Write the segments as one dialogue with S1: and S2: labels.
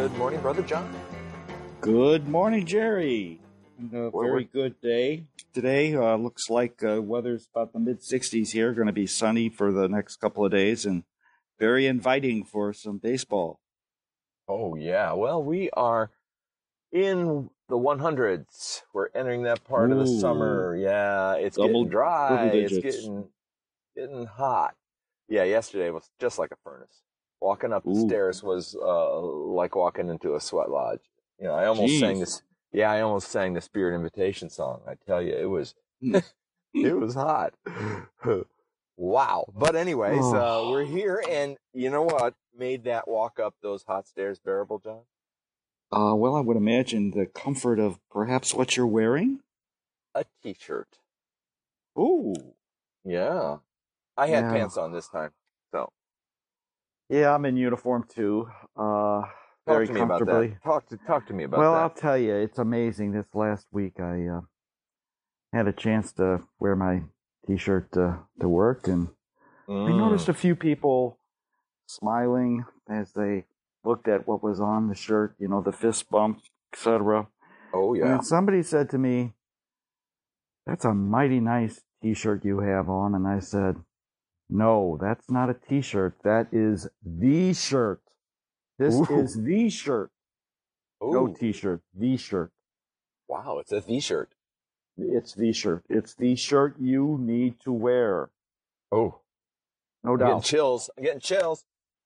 S1: Good morning, Brother John.
S2: Good morning, Jerry. A very good day today. Looks like weather's about the mid-60s here. Going to be sunny for the next couple of days and very inviting for some baseball.
S1: Oh, yeah. Well, we are in the 100s. We're entering that part of the summer. Yeah, it's getting dry. It's getting hot. Yeah, yesterday was just like a furnace. Walking up the stairs was like walking into a sweat lodge. You know, I almost sang this. Yeah, I almost sang the Spirit Invitation song. I tell you, it was it was hot. Wow. But anyways, we're here, and you know what made that walk up those hot stairs bearable, John?
S2: Well, I would imagine the comfort of perhaps what you're wearing.
S1: A T-shirt.
S2: Ooh.
S1: Yeah. I had pants on this time, so.
S2: Yeah, I'm in uniform too. Very comfortably.
S1: Talk to me about that.
S2: Well, I'll tell you, it's amazing. This last week, I had a chance to wear my T-shirt to work, and I noticed a few people smiling as they looked at what was on the shirt. You know, the fist bump, etc.
S1: Oh yeah.
S2: And somebody said to me, "That's a mighty nice T-shirt you have on," and I said, "No, that's not a T-shirt. That is the shirt. This is the shirt.
S1: Ooh.
S2: No T-shirt, the shirt."
S1: Wow, it's a V-shirt.
S2: It's the shirt. It's the shirt you need to wear.
S1: Oh.
S2: No doubt.
S1: I'm getting chills.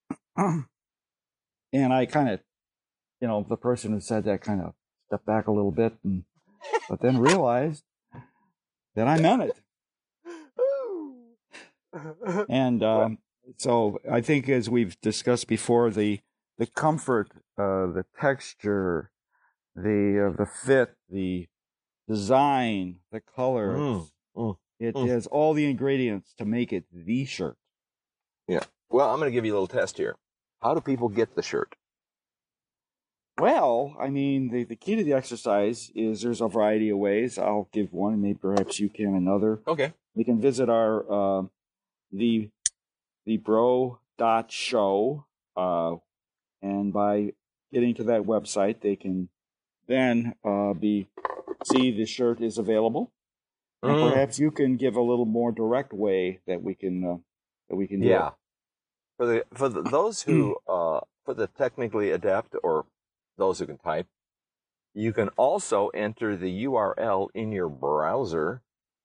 S2: And I kind of, the person who said that kind of stepped back a little bit, but then realized that I meant it. And so I think, as we've discussed before, the comfort, the texture, the fit, the design, the color, it has all the ingredients to make it the shirt.
S1: Yeah. Well, I'm going to give you a little test here. How do people get the shirt?
S2: Well, I mean, the key to the exercise is there's a variety of ways. I'll give one, and maybe perhaps you can another.
S1: Okay.
S2: You can visit our thebro.show, and by getting to that website, they can then see the shirt is available, and perhaps you can give a little more direct way that we can do it.
S1: For those who for the technically adept or those who can type, you can also enter the URL in your browser,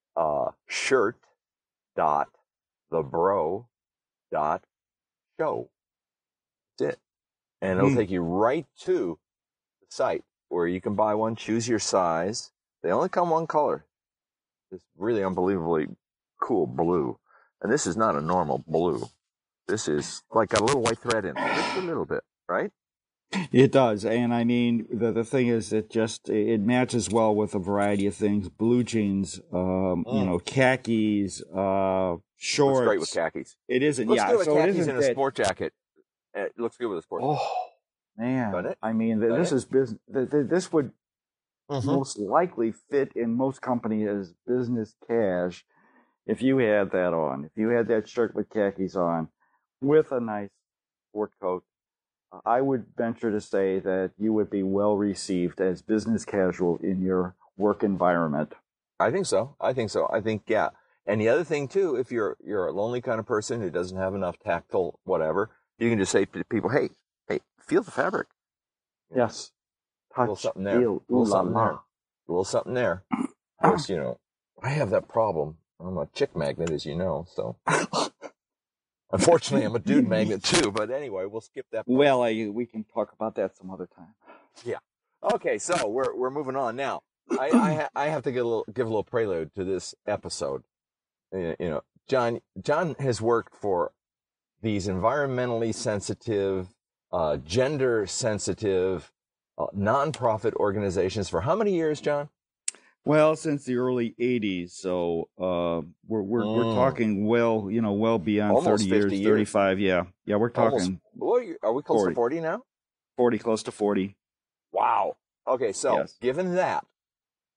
S1: shirt.thebro.show. That's it. And it'll take you right to the site where you can buy one, choose your size. They only come one color. This really unbelievably cool blue. And this is not a normal blue. This is like got a little white thread in it. Just a little bit, right?
S2: It does. And I mean, the thing is, it matches well with a variety of things. Blue jeans, khakis, shorts.
S1: Looks great with khakis.
S2: It isn't,
S1: looks good with
S2: so
S1: khakis
S2: it isn't
S1: in a sport jacket. It looks good with a sport jacket.
S2: Oh, man.
S1: Doesn't it?
S2: I mean, this is business. This would most likely fit in most companies as business cash if you had that on. If you had that shirt with khakis on with a nice sport coat, I would venture to say that you would be well received as business casual in your work environment.
S1: I think so. I think, yeah. And the other thing too, if you're a lonely kind of person who doesn't have enough tactile whatever, you can just say to people, hey, feel the fabric.
S2: Yes. Touch,
S1: a little something there.
S2: Feel,
S1: a little something there. Of course, I have that problem. I'm a chick magnet, as you know, so. Unfortunately, I'm a dude magnet too, but anyway, we'll skip that part.
S2: Well, we can talk about that some other time.
S1: Yeah. Okay, so we're moving on now. I have to give a little prelude to this episode. John has worked for these environmentally sensitive, gender sensitive, nonprofit organizations for how many years, John?
S2: Well, since the early '80s, so we're talking well beyond
S1: almost
S2: 30 years, 35. Yeah, we're talking.
S1: Are we close to 40 now?
S2: 40, close to 40.
S1: Wow. Okay, so
S2: yes.
S1: Given that,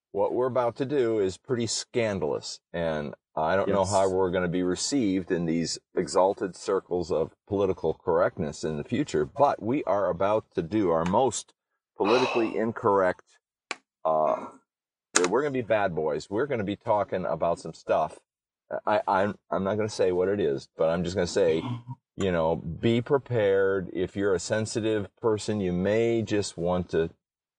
S1: what we're about to do is pretty scandalous, and I don't know how we're going to be received in these exalted circles of political correctness in the future, but we are about to do our most politically incorrect. We're going to be bad boys. We're going to be talking about some stuff. I'm not going to say what it is, but I'm just going to say, be prepared. If you're a sensitive person, you may just want to,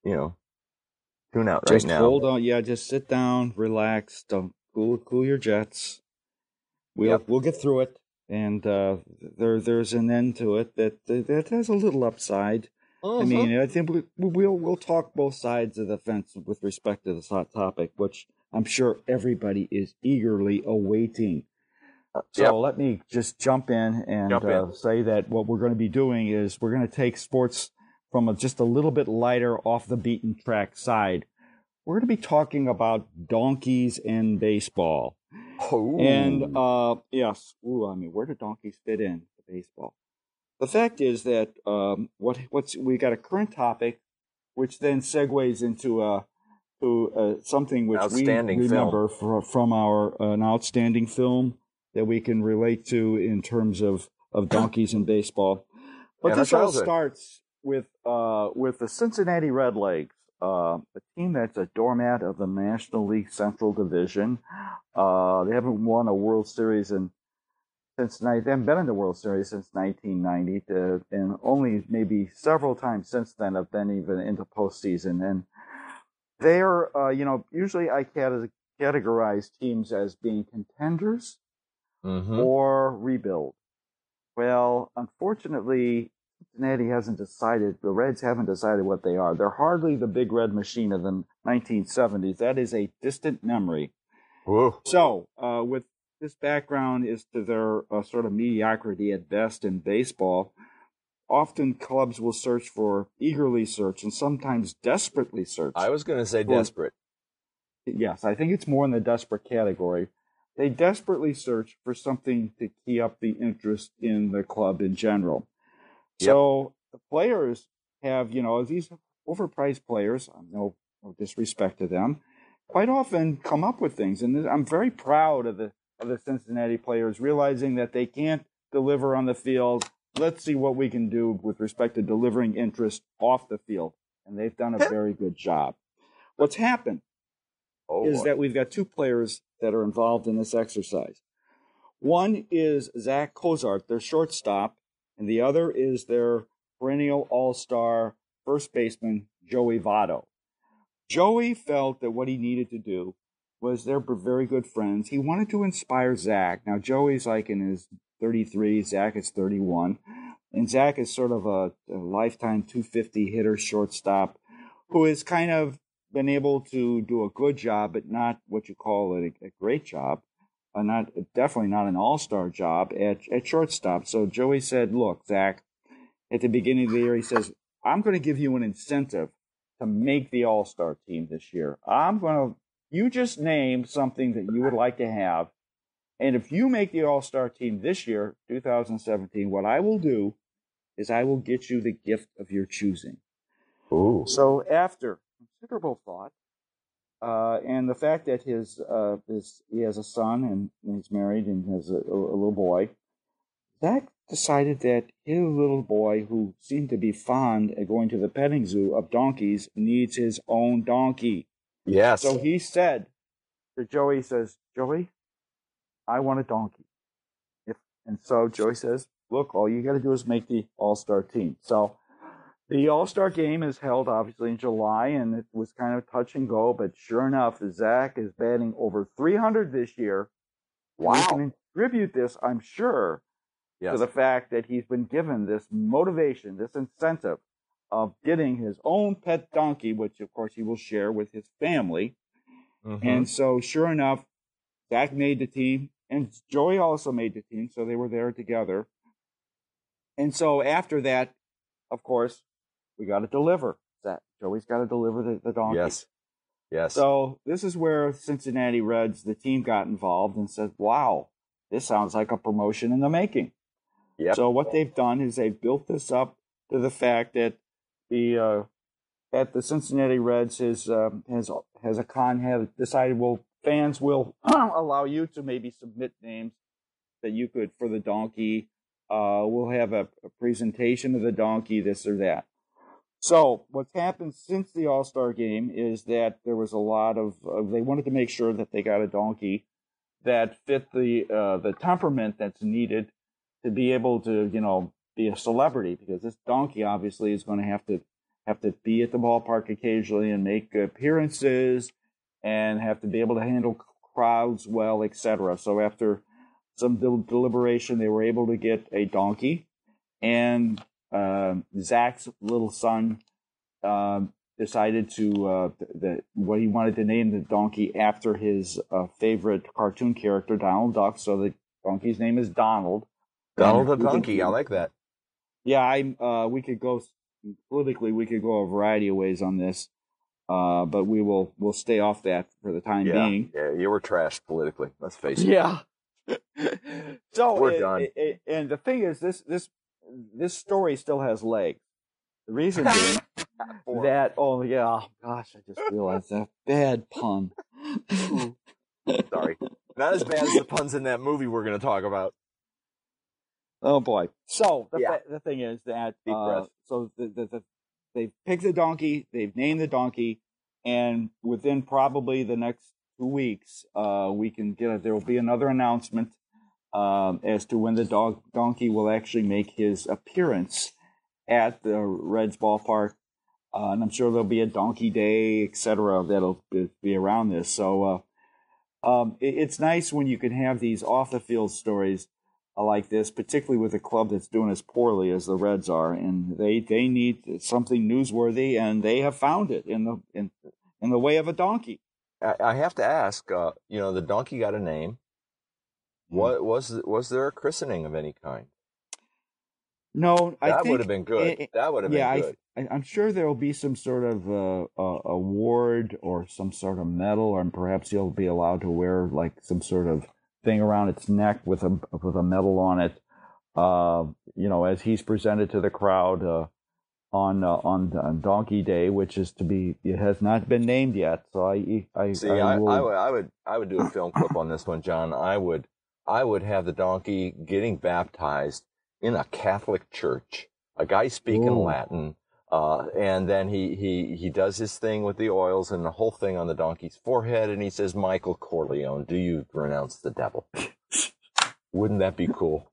S1: tune out right now.
S2: Just hold on. Yeah, just sit down, relax. Don't cool your jets. We'll get through it, and there's an end to it that has a little upside. I mean, I think we'll talk both sides of the fence with respect to this hot topic, which I'm sure everybody is eagerly awaiting. So let me just jump in and say that what we're going to be doing is we're going to take sports from just a little bit lighter, off the beaten track side. We're going to be talking about donkeys and baseball.
S1: Oh.
S2: And yes, I mean, where do donkeys fit in to baseball? The fact is that we got a current topic, which then segues into something which we remember from an outstanding film that we can relate to in terms of donkeys and baseball. But this all starts with the Cincinnati Redlegs, a team that's a doormat of the National League Central Division. They haven't won a World Series they haven't been in the World Series since 1990, and only maybe several times since then have been even into postseason. And they're, usually I categorize teams as being contenders or rebuild. Well, unfortunately, Cincinnati the Reds haven't decided what they are. They're hardly the big red machine of the 1970s. That is a distant memory.
S1: Whoa.
S2: So, with this background is to their sort of mediocrity at best in baseball, often clubs will eagerly search, and sometimes desperately search.
S1: I was going to say desperate.
S2: Yes, I think it's more in the desperate category. They desperately search for something to key up the interest in the club in general. Yep. So the players have, these overpriced players, no disrespect to them, quite often come up with things. And I'm very proud of the Cincinnati players realizing that they can't deliver on the field. Let's see what we can do with respect to delivering interest off the field. And they've done a very good job. What's happened is that we've got two players that are involved in this exercise. One is Zach Cozart, their shortstop, and the other is their perennial all-star first baseman, Joey Votto. Joey felt that what he needed to do was they're very good friends. He wanted to inspire Zach. Now, Joey's like in his 33, Zach is 31, and Zach is sort of a lifetime 250 hitter shortstop who has kind of been able to do a good job, but not what you call a great job, definitely not an all-star job at shortstop. So Joey said, look, Zach, at the beginning of the year, he says, I'm going to give you an incentive to make the all-star team this year. You just name something that you would like to have. And if you make the all-star team this year, 2017, what I will do is I will get you the gift of your choosing.
S1: Ooh.
S2: So after considerable thought, and the fact that he has a son and he's married and has a little boy, Zach decided that his little boy, who seemed to be fond of going to the petting zoo of donkeys, needs his own donkey.
S1: Yes.
S2: So he said to Joey, Joey, I want a donkey. And so Joey says, look, all you got to do is make the all-star team. So the all-star game is held, obviously, in July, and it was kind of touch and go. But sure enough, Zach is batting over 300 this year.
S1: Wow.
S2: We can attribute this, I'm sure, to the fact that he's been given this motivation, this incentive of getting his own pet donkey, which, of course, he will share with his family. Mm-hmm. And so, sure enough, Zach made the team, and Joey also made the team, so they were there together. And so after that, of course, we got to deliver. Joey's got to deliver the donkey.
S1: Yes.
S2: So this is where Cincinnati Reds, the team, got involved and said, wow, this sounds like a promotion in the making.
S1: Yep.
S2: So what they've done is they've built this up to the fact that the at the Cincinnati Reds has decided, well, fans will allow you to maybe submit names that you could for the donkey. We'll have a presentation of the donkey, this or that. So what's happened since the All-Star game is that there was a lot of they wanted to make sure that they got a donkey that fit the temperament that's needed to be able to be a celebrity, because this donkey obviously is going to have to be at the ballpark occasionally and make appearances and have to be able to handle crowds well, etc. So after some deliberation, they were able to get a donkey, and Zach's little son decided to what he wanted to name the donkey after his favorite cartoon character, Donald Duck. So the donkey's name is Donald.
S1: Donald the donkey. I like that.
S2: Yeah, we could go politically. We could go a variety of ways on this, but we'll stay off that for the time being.
S1: Yeah, you were trashed politically. Let's face it.
S2: Yeah. So
S1: we're done.
S2: And the thing is, this story still has legs. The reason being that, oh yeah, gosh, I just realized that bad pun.
S1: Sorry, not as bad as the puns in that movie we're going to talk about.
S2: Oh boy! So the thing is that so they've picked the donkey, they've named the donkey, and within probably the next 2 weeks, we can there will be another announcement as to when the donkey will actually make his appearance at the Reds ballpark, and I'm sure there'll be a Donkey Day, etc. That'll be around this. So it's nice when you can have these off the field stories like this, particularly with a club that's doing as poorly as the Reds are, and they need something newsworthy, and they have found it in the way of a donkey.
S1: I have to ask, the donkey got a name. What was there a christening of any kind?
S2: No, I think
S1: that would have been good. That would have been good.
S2: I'm sure there will be some sort of award or some sort of medal, or perhaps he'll be allowed to wear like some sort of thing around its neck with a medal on it. As he's presented to the crowd on Donkey Day, which is it has not been named yet. So
S1: I would do a film clip on this one, John. I would have the donkey getting baptized in a Catholic church, a guy speaking Latin, and then he does his thing with the oils and the whole thing on the donkey's forehead, and he says, "Michael Corleone, do you renounce the devil?" Wouldn't that be cool?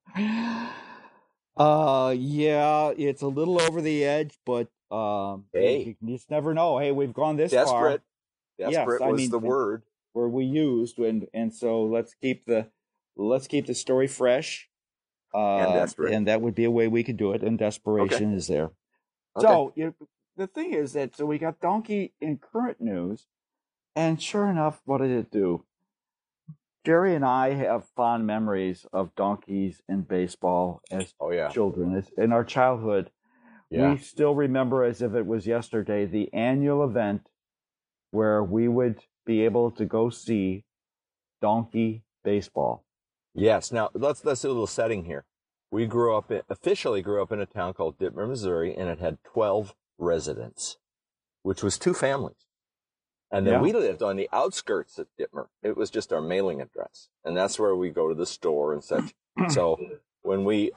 S2: Yeah, it's a little over the edge, but
S1: hey,
S2: you just never know. Hey, we've gone this far.
S1: Desperate was the word
S2: where we used, and so let's keep the story fresh.
S1: And desperate.
S2: And that would be a way we could do it, and desperation is there. Okay. So the thing is that we got donkey in current news, and sure enough, what did it do? Jerry and I have fond memories of donkeys in baseball as children. In our childhood, we still remember as if it was yesterday the annual event where we would be able to go see donkey baseball.
S1: Yes. Now let's do a little setting here. We officially grew up in a town called Dittmer, Missouri, and it had 12 residents, which was 2 families. And then we lived on the outskirts of Dittmer. It was just our mailing address, and that's where we go to the store and such. So when we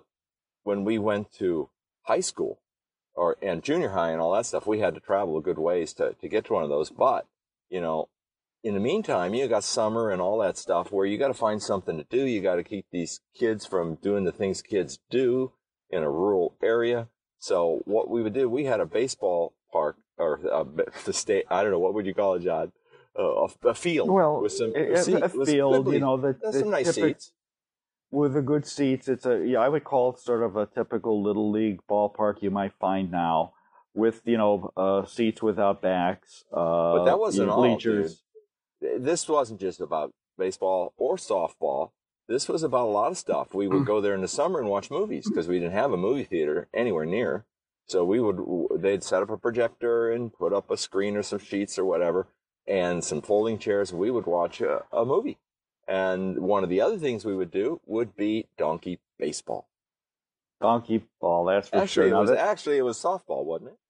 S1: went to high school and junior high and all that stuff, we had to travel a good ways to get to one of those. But in the meantime, you got summer and all that stuff where you got to find something to do. You got to keep these kids from doing the things kids do in a rural area. So what we would do, we had a baseball park, or the state, I don't know, what would you call it, John? A field.
S2: Well,
S1: with some
S2: a field,
S1: some nice seats.
S2: With the good seats. It's I would call it sort of a typical little league ballpark you might find now, with seats without backs.
S1: But that wasn't all,
S2: bleachers.
S1: Dude. This wasn't just about baseball or softball. This was about a lot of stuff. We would go there in the summer and watch movies because we didn't have a movie theater anywhere near. So they'd set up a projector and put up a screen or some sheets or whatever and some folding chairs. And we would watch a movie. And one of the other things we would do would be donkey baseball.
S2: Donkey ball, that's for sure.
S1: Actually, it was softball, wasn't it?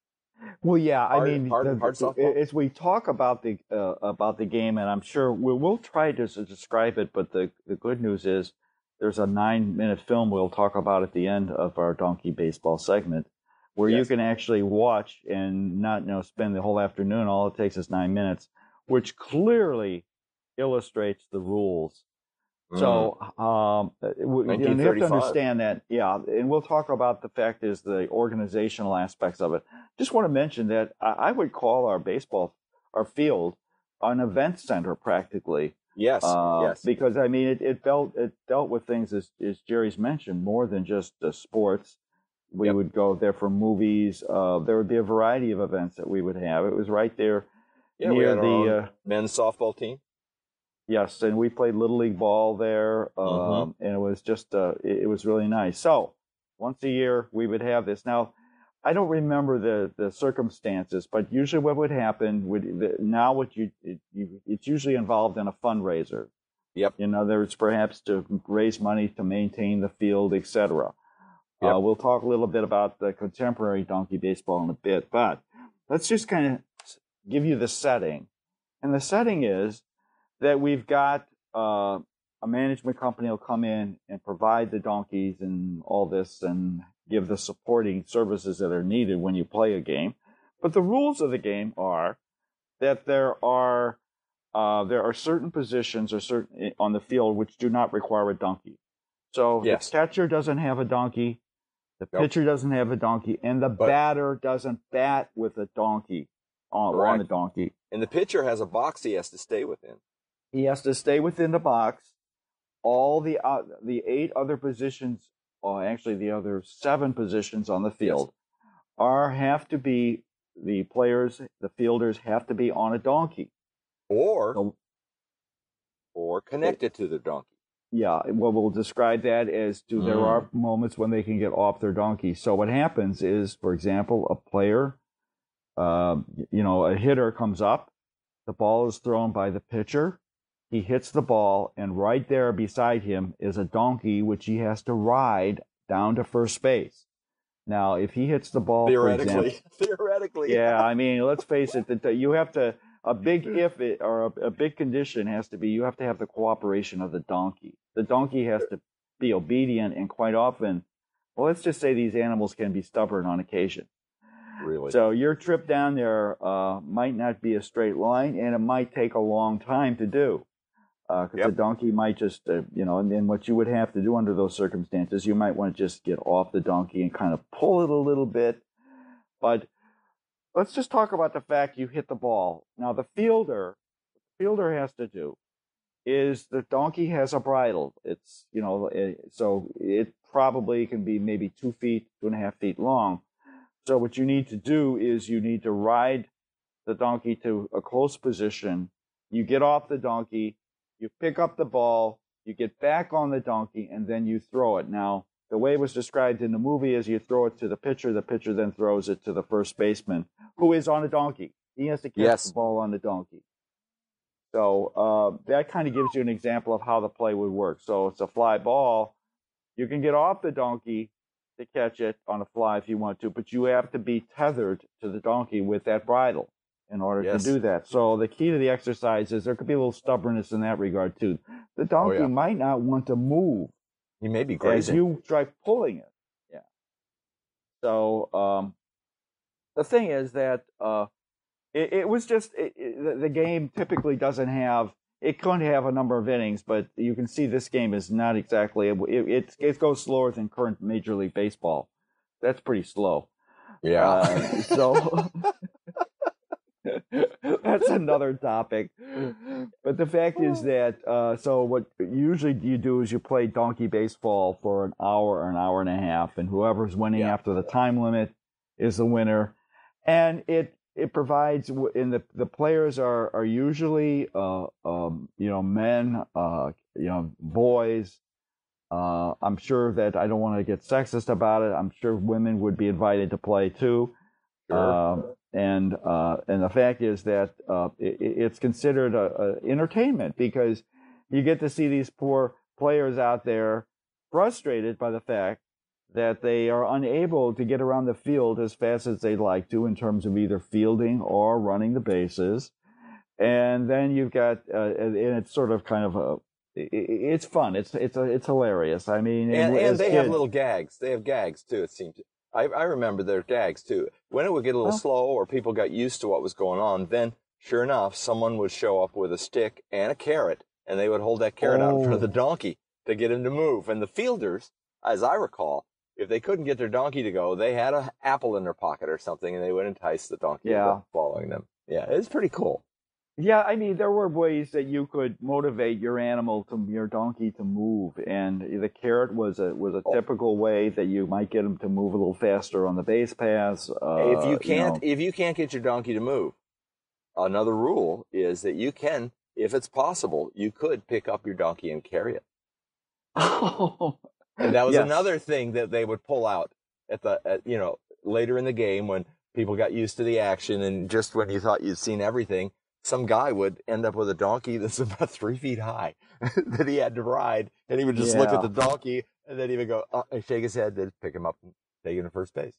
S2: Well, yeah, I mean,
S1: hard softball.
S2: as we talk about the game, and I'm sure we'll try to describe it, but the good news is there's a 9-minute film we'll talk about at the end of our Donkey Baseball segment, where you can actually watch and not spend the whole afternoon. All it takes is 9 minutes, which clearly illustrates the rules. So you have to understand that, yeah, and we'll talk about the fact is the organizational aspects of it. Just want to mention that I would call our field, an event center practically.
S1: Yes, yes.
S2: Because I mean, it dealt with things as Jerry's mentioned, more than just sports. We would go there for movies. There would be a variety of events that we would have. It was right there near
S1: the men's softball team.
S2: Yes, and we played Little League ball there, and it was just it was really nice. So once a year we would have this. Now, I don't remember the circumstances, but usually what would happen it's usually involved in a fundraiser.
S1: Yep.
S2: In other words, perhaps to raise money to maintain the field, etc. Yep. We'll talk a little bit about the contemporary donkey baseball in a bit, but let's just kind of give you the setting. And the setting is that we've got a management company will come in and provide the donkeys and all this and give the supporting services that are needed when you play a game. But the rules of the game are that there are certain positions or certain on the field which do not require a donkey. So the catcher doesn't have a donkey, the pitcher doesn't have a donkey, and the batter doesn't bat with a donkey on the donkey.
S1: And the pitcher has a box he has to stay within.
S2: He has to stay within the box. All the 8 other positions, or actually the other 7 positions on the field, have to be the fielders have to be on a donkey,
S1: or connected to the donkey.
S2: Yeah, well, we'll describe that as there are moments when they can get off their donkey. So what happens is, for example, a player, a hitter comes up, the ball is thrown by the pitcher. He hits the ball, and right there beside him is a donkey, which he has to ride down to first base. Now, if he hits the ball,
S1: theoretically,
S2: yeah, I mean, let's face it, that you have to a big condition has to be you have to have the cooperation of the donkey. The donkey has to be obedient, and quite often, well, let's just say these animals can be stubborn on occasion.
S1: Really?
S2: So your trip down there might not be a straight line, and it might take a long time to do. Because the donkey might just, and then what you would have to do under those circumstances, you might want to just get off the donkey and kind of pull it a little bit. But let's just talk about the fact you hit the ball. Now, the fielder has to do is the donkey has a bridle. It's, so it probably can be maybe 2 feet, 2.5 feet long. So what you need to do is you need to ride the donkey to a close position. You get off the donkey. You pick up the ball, you get back on the donkey, and then you throw it. Now, the way it was described in the movie is you throw it to the pitcher then throws it to the first baseman, who is on a donkey. He has to catch the ball on the donkey. So that kind of gives you an example of how the play would work. So it's a fly ball. You can get off the donkey to catch it on a fly if you want to, but you have to be tethered to the donkey with that bridle in order to do that. So the key to the exercise is there could be a little stubbornness in that regard too. The donkey might not want to move.
S1: He may be grazing.
S2: As you try pulling it. Yeah. So the thing is that it was just the game typically doesn't have. It could have a number of innings, but you can see this game is not exactly. It goes slower than current Major League Baseball. That's pretty slow.
S1: Yeah.
S2: So. That's another topic. But the fact is that, so what usually you do is you play donkey baseball for an hour or an hour and a half, and whoever's winning after the time limit is the winner. And it provides, and the players are usually, men, boys. I'm sure that I don't want to get sexist about it. I'm sure women would be invited to play too.
S1: Sure.
S2: And the fact is that it's considered a entertainment because you get to see these poor players out there frustrated by the fact that they are unable to get around the field as fast as they'd like to in terms of either fielding or running the bases. And then you've got, and it's sort of kind of it's fun. It's hilarious. I mean,
S1: and they have little gags. They have gags too. It seems. I remember their gags too. When it would get a little slow or people got used to what was going on, then sure enough, someone would show up with a stick and a carrot, and they would hold that carrot out in front of the donkey to get him to move. And the fielders, as I recall, if they couldn't get their donkey to go, they had an apple in their pocket or something, and they would entice the donkey into following them. Yeah, it's pretty cool.
S2: Yeah, I mean, there were ways that you could motivate your your donkey to move, and the carrot was a typical way that you might get him to move a little faster on the base paths.
S1: If you can't get your donkey to move, another rule is that you can, if it's possible, you could pick up your donkey and carry it.
S2: Oh,
S1: and that was another thing that they would pull out at later in the game when people got used to the action, and just when you thought you'd seen everything. Some guy would end up with a donkey that's about 3 feet high that he had to ride, and he would just look at the donkey, and then he would go, shake his head, then pick him up and take him to first base.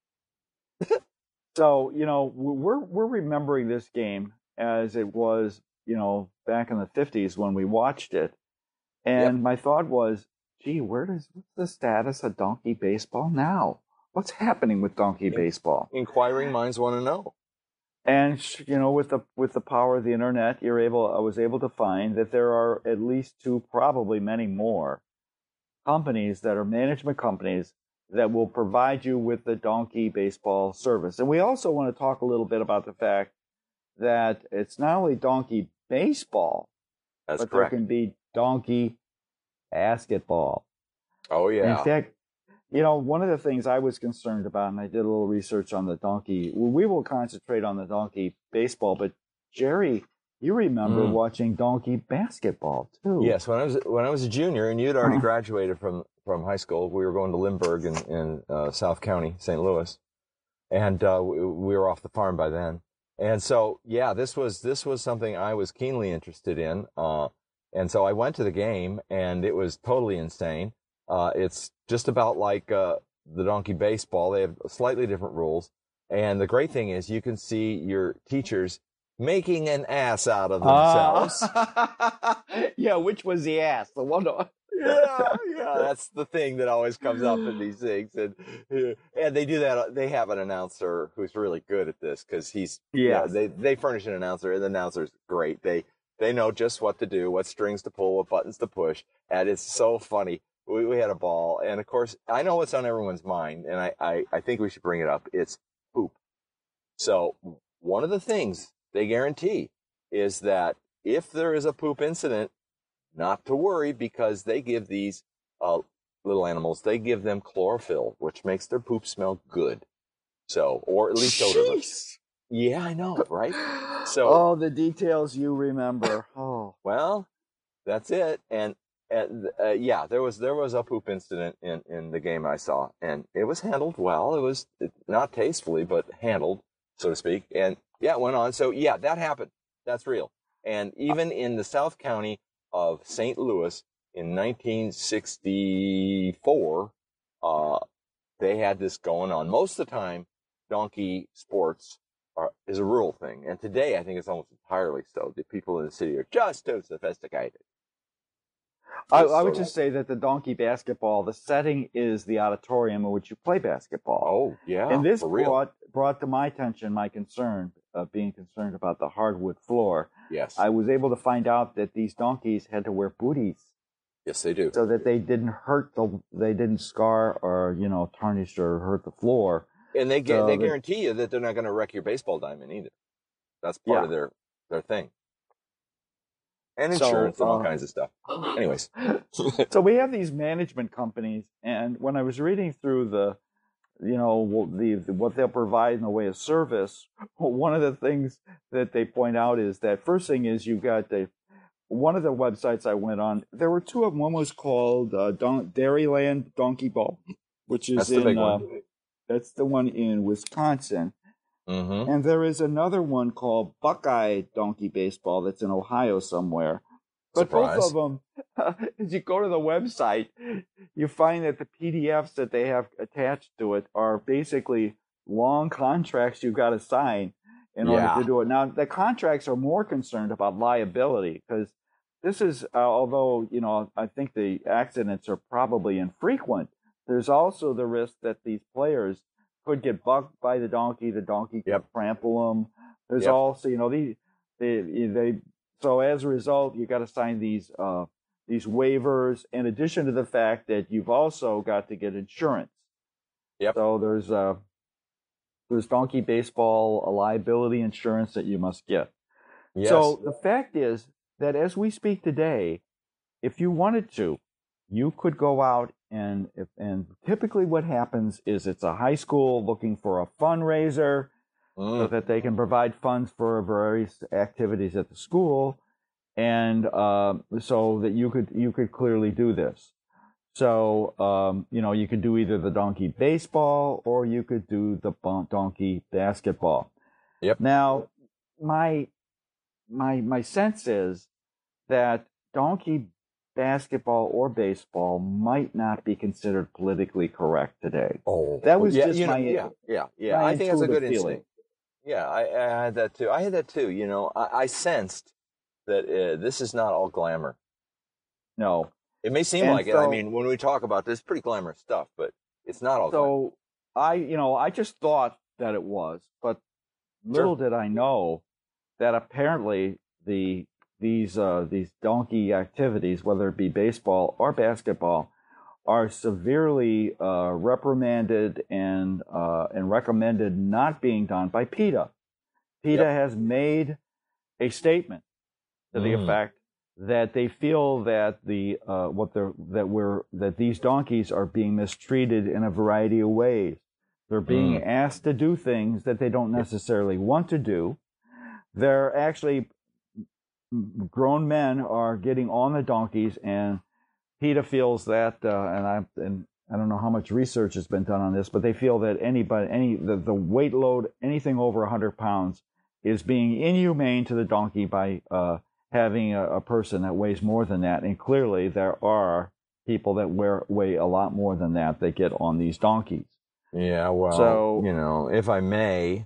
S2: So, we're remembering this game as it was, back in the 50s when we watched it. And my thought was, gee, what's the status of donkey baseball now? What's happening with donkey baseball?
S1: Inquiring minds want to know.
S2: And with the power of the internet, I was able to find that there are at least 2, probably many more, companies that are management companies that will provide you with the donkey baseball service. And we also want to talk a little bit about the fact that it's not only donkey baseball, but
S1: correct.
S2: There can be donkey basketball.
S1: Oh yeah.
S2: In fact, one of the things I was concerned about, and I did a little research on the donkey, we will concentrate on the donkey baseball, but Jerry, you remember watching donkey basketball too.
S1: Yes, when I was a junior, and you'd already graduated from high school, we were going to Lindbergh in South County, St. Louis, and we were off the farm by then. And so, this was something I was keenly interested in, and so I went to the game, and it was totally insane. It's just about like the donkey baseball. They have slightly different rules. And the great thing is you can see your teachers making an ass out of themselves.
S2: Which was the ass? The one.
S1: That's the thing that always comes up in these things. And they do that. They have an announcer who's really good at this because they furnish an announcer, and the announcer's great. They know just what to do, what strings to pull, what buttons to push. And it's so funny. We had a ball, and of course, I know what's on everyone's mind, and I think we should bring it up. It's poop. So one of the things they guarantee is that if there is a poop incident, not to worry, because they give these little animals, they give them chlorophyll, which makes their poop smell good. So, or at least odorless. Yeah, I know, right? So,
S2: the details you remember. Oh,
S1: well, that's it, and. There was a poop incident in the game I saw, and it was handled well. It was not tastefully, but handled, so to speak. And it went on. So that happened. That's real. And even in the South County of St. Louis in 1964, they had this going on. Most of the time, donkey sports is a rural thing, and today I think it's almost entirely so. The people in the city are just too sophisticated.
S2: I would just say that the donkey basketball, the setting is the auditorium in which you play basketball.
S1: Oh, yeah.
S2: And this brought to my attention my concern of being concerned about the hardwood floor.
S1: Yes.
S2: I was able to find out that these donkeys had to wear booties.
S1: Yes, they do.
S2: So that they didn't they didn't scar or, tarnish or hurt the floor.
S1: And they guarantee you that they're not going to wreck your baseball diamond either. That's part of their thing. And insurance and all kinds of stuff. Anyways.
S2: So we have these management companies, and when I was reading through what they'll provide in the way of service, one of the things that they point out is that first thing is you've got one of the websites I went on, there were 2 of them. One was called Dairyland Donkey Ball, which is
S1: the big one.
S2: That's the one in Wisconsin.
S1: Mm-hmm.
S2: And there is another one called Buckeye Donkey Baseball that's in Ohio somewhere. But both of them, as you go to the website, you find that the PDFs that they have attached to it are basically long contracts you've got to sign in order to do it. Now, the contracts are more concerned about liability because this is, although, I think the accidents are probably infrequent, there's also the risk that these players could get bucked by the donkey could trample them. There's also, so as a result, you got to sign these waivers, in addition to the fact that you've also got to get insurance.
S1: Yep.
S2: So there's donkey baseball liability insurance that you must get. Yes. So the fact is that as we speak today, if you wanted to, you could go out and typically what happens is it's a high school looking for a fundraiser so that they can provide funds for various activities at the school, and so that you could clearly do this. So you could do either the donkey baseball or you could do the donkey basketball.
S1: Yep.
S2: Now, my sense is that donkey basketball or baseball might not be considered politically correct today.
S1: Oh,
S2: that was just
S1: my I think that's a good instinct. Yeah, I had that too. I sensed that this is not all glamour.
S2: No,
S1: it may seem like it. I mean, when we talk about this, pretty glamorous stuff, but it's not all glamour.
S2: So I just thought that it was, but little did I know that apparently these donkey activities, whether it be baseball or basketball, are severely reprimanded and recommended not being done by PETA. PETA has made a statement to the effect that they feel that that these donkeys are being mistreated in a variety of ways. They're being asked to do things that they don't necessarily want to do. They're actually grown men are getting on the donkeys, and PETA feels that, and I don't know how much research has been done on this, but they feel that the weight load, anything over 100 pounds, is being inhumane to the donkey by having a person that weighs more than that. And clearly there are people that weigh a lot more than that get on these donkeys.
S1: Yeah, well, so, if I may,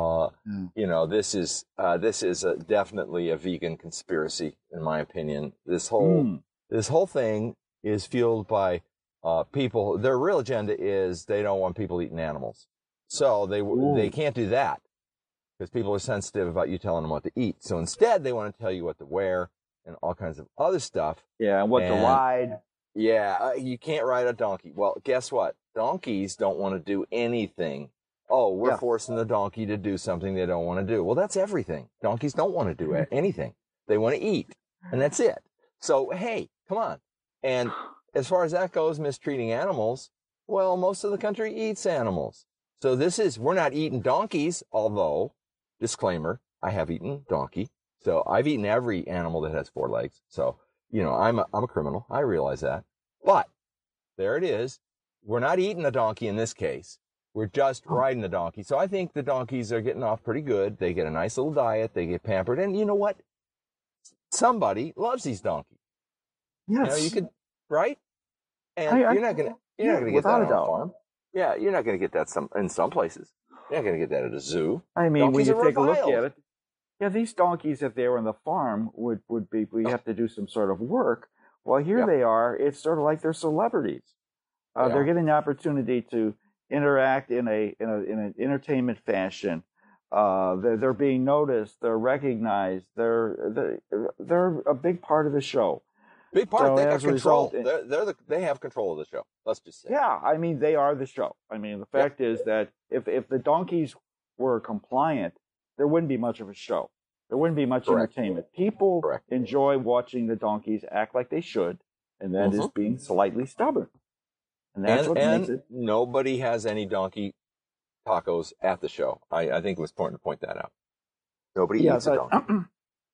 S1: this is definitely a vegan conspiracy, in my opinion. This whole thing is fueled by people. Their real agenda is they don't want people eating animals, so they can't do that because people are sensitive about you telling them what to eat. So instead, they want to tell you what to wear and all kinds of other stuff.
S2: Yeah, and what to ride.
S1: Yeah, you can't ride a donkey. Well, guess what? Donkeys don't want to do anything. Oh, we're forcing the donkey to do something they don't want to do. Well, that's everything. Donkeys don't want to do anything. They want to eat, and that's it. So, hey, come on. And as far as that goes, mistreating animals, well, most of the country eats animals. So we're not eating donkeys, although, disclaimer, I have eaten donkey. So I've eaten every animal that has 4 legs. So, I'm a criminal. I realize that. But there it is. We're not eating a donkey in this case. We're just riding the donkey. So I think the donkeys are getting off pretty good. They get a nice little diet. They get pampered. And you know what? Somebody loves these donkeys.
S2: Yes.
S1: You could, right? And you're not going to get that on a farm. Yeah, you're not going to get that in some places. You're not going to get that at a zoo.
S2: I mean, donkeys, when you take a look at it, these donkeys, if they were on the farm, would be, we have to do some sort of work. Well, here they are. It's sort of like they're celebrities. They're getting the opportunity to interact in an entertainment fashion. They're being noticed. They're recognized. They're a big part of the show.
S1: Big part. So they got control. They have control of the show. Let's just say.
S2: Yeah, I mean, they are the show. I mean, the fact is that if the donkeys were compliant, there wouldn't be much of a show. There wouldn't be much entertainment. People enjoy watching the donkeys act like they should, and that is being slightly stubborn. And that's what makes it.
S1: Nobody has any donkey tacos at the show. I think it was important to point that out. Nobody eats a donkey.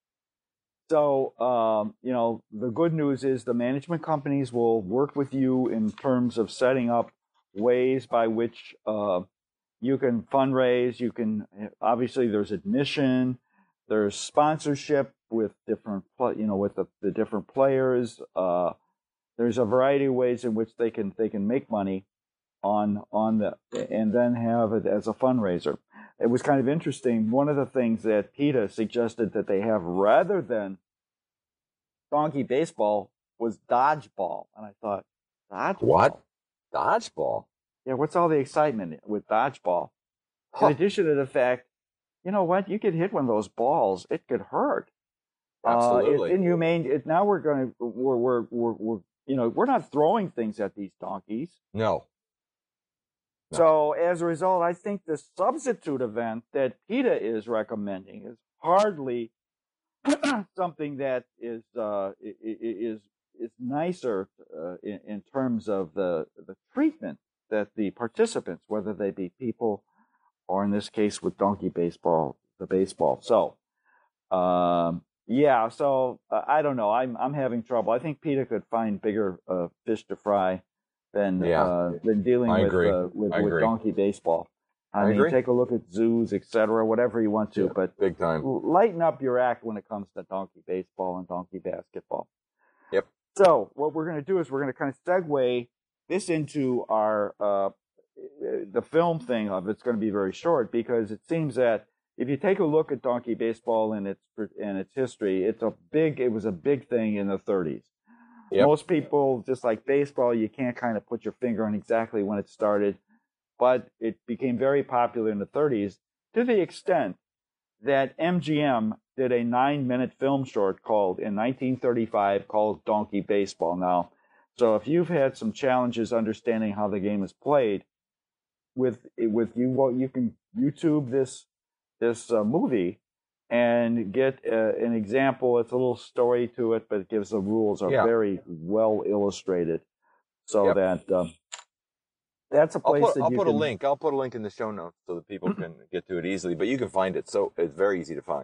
S2: So, the good news is the management companies will work with you in terms of setting up ways by which you can fundraise. You can, obviously, there's admission, there's sponsorship, with different, with the different players. There's a variety of ways in which they can make money on and then have it as a fundraiser. It was kind of interesting. One of the things that PETA suggested that they have rather than donkey baseball was dodgeball, and I thought, dodgeball?
S1: What? Dodgeball?
S2: Yeah, what's all the excitement with dodgeball? Huh. In addition to the fact, you know what, you could hit one of those balls, it could hurt.
S1: Absolutely.
S2: It's inhumane. Now we're not throwing things at these donkeys.
S1: No.
S2: So as a result, I think the substitute event that PETA is recommending is hardly something that is nicer in terms of the treatment that the participants, whether they be people or in this case with donkey baseball, the baseball. So, So I don't know. I'm having trouble. I think PETA could find bigger fish to fry than dealing with donkey baseball. I mean, take a look at zoos, etc., whatever you want to, but
S1: big time.
S2: Lighten up your act when it comes to donkey baseball and donkey basketball.
S1: Yep.
S2: So what we're going to do is we're going to kind of segue this into our the film thing of it's going to be very short, because it seems that if you take a look at donkey baseball and its history, it was a big thing in the 30s. Yep. Most people, just like baseball, you can't kind of put your finger on exactly when it started, but it became very popular in the 30s to the extent that MGM did a 9-minute film short in 1935 called Donkey Baseball. Now, so if you've had some challenges understanding how the game is played, you can YouTube this movie and get an example. It's a little story to it, but it gives the rules are very well illustrated, so that that's a place
S1: I'll put a link. I'll put a link in the show notes so that people can get to it easily. But you can find it, so it's very easy to find.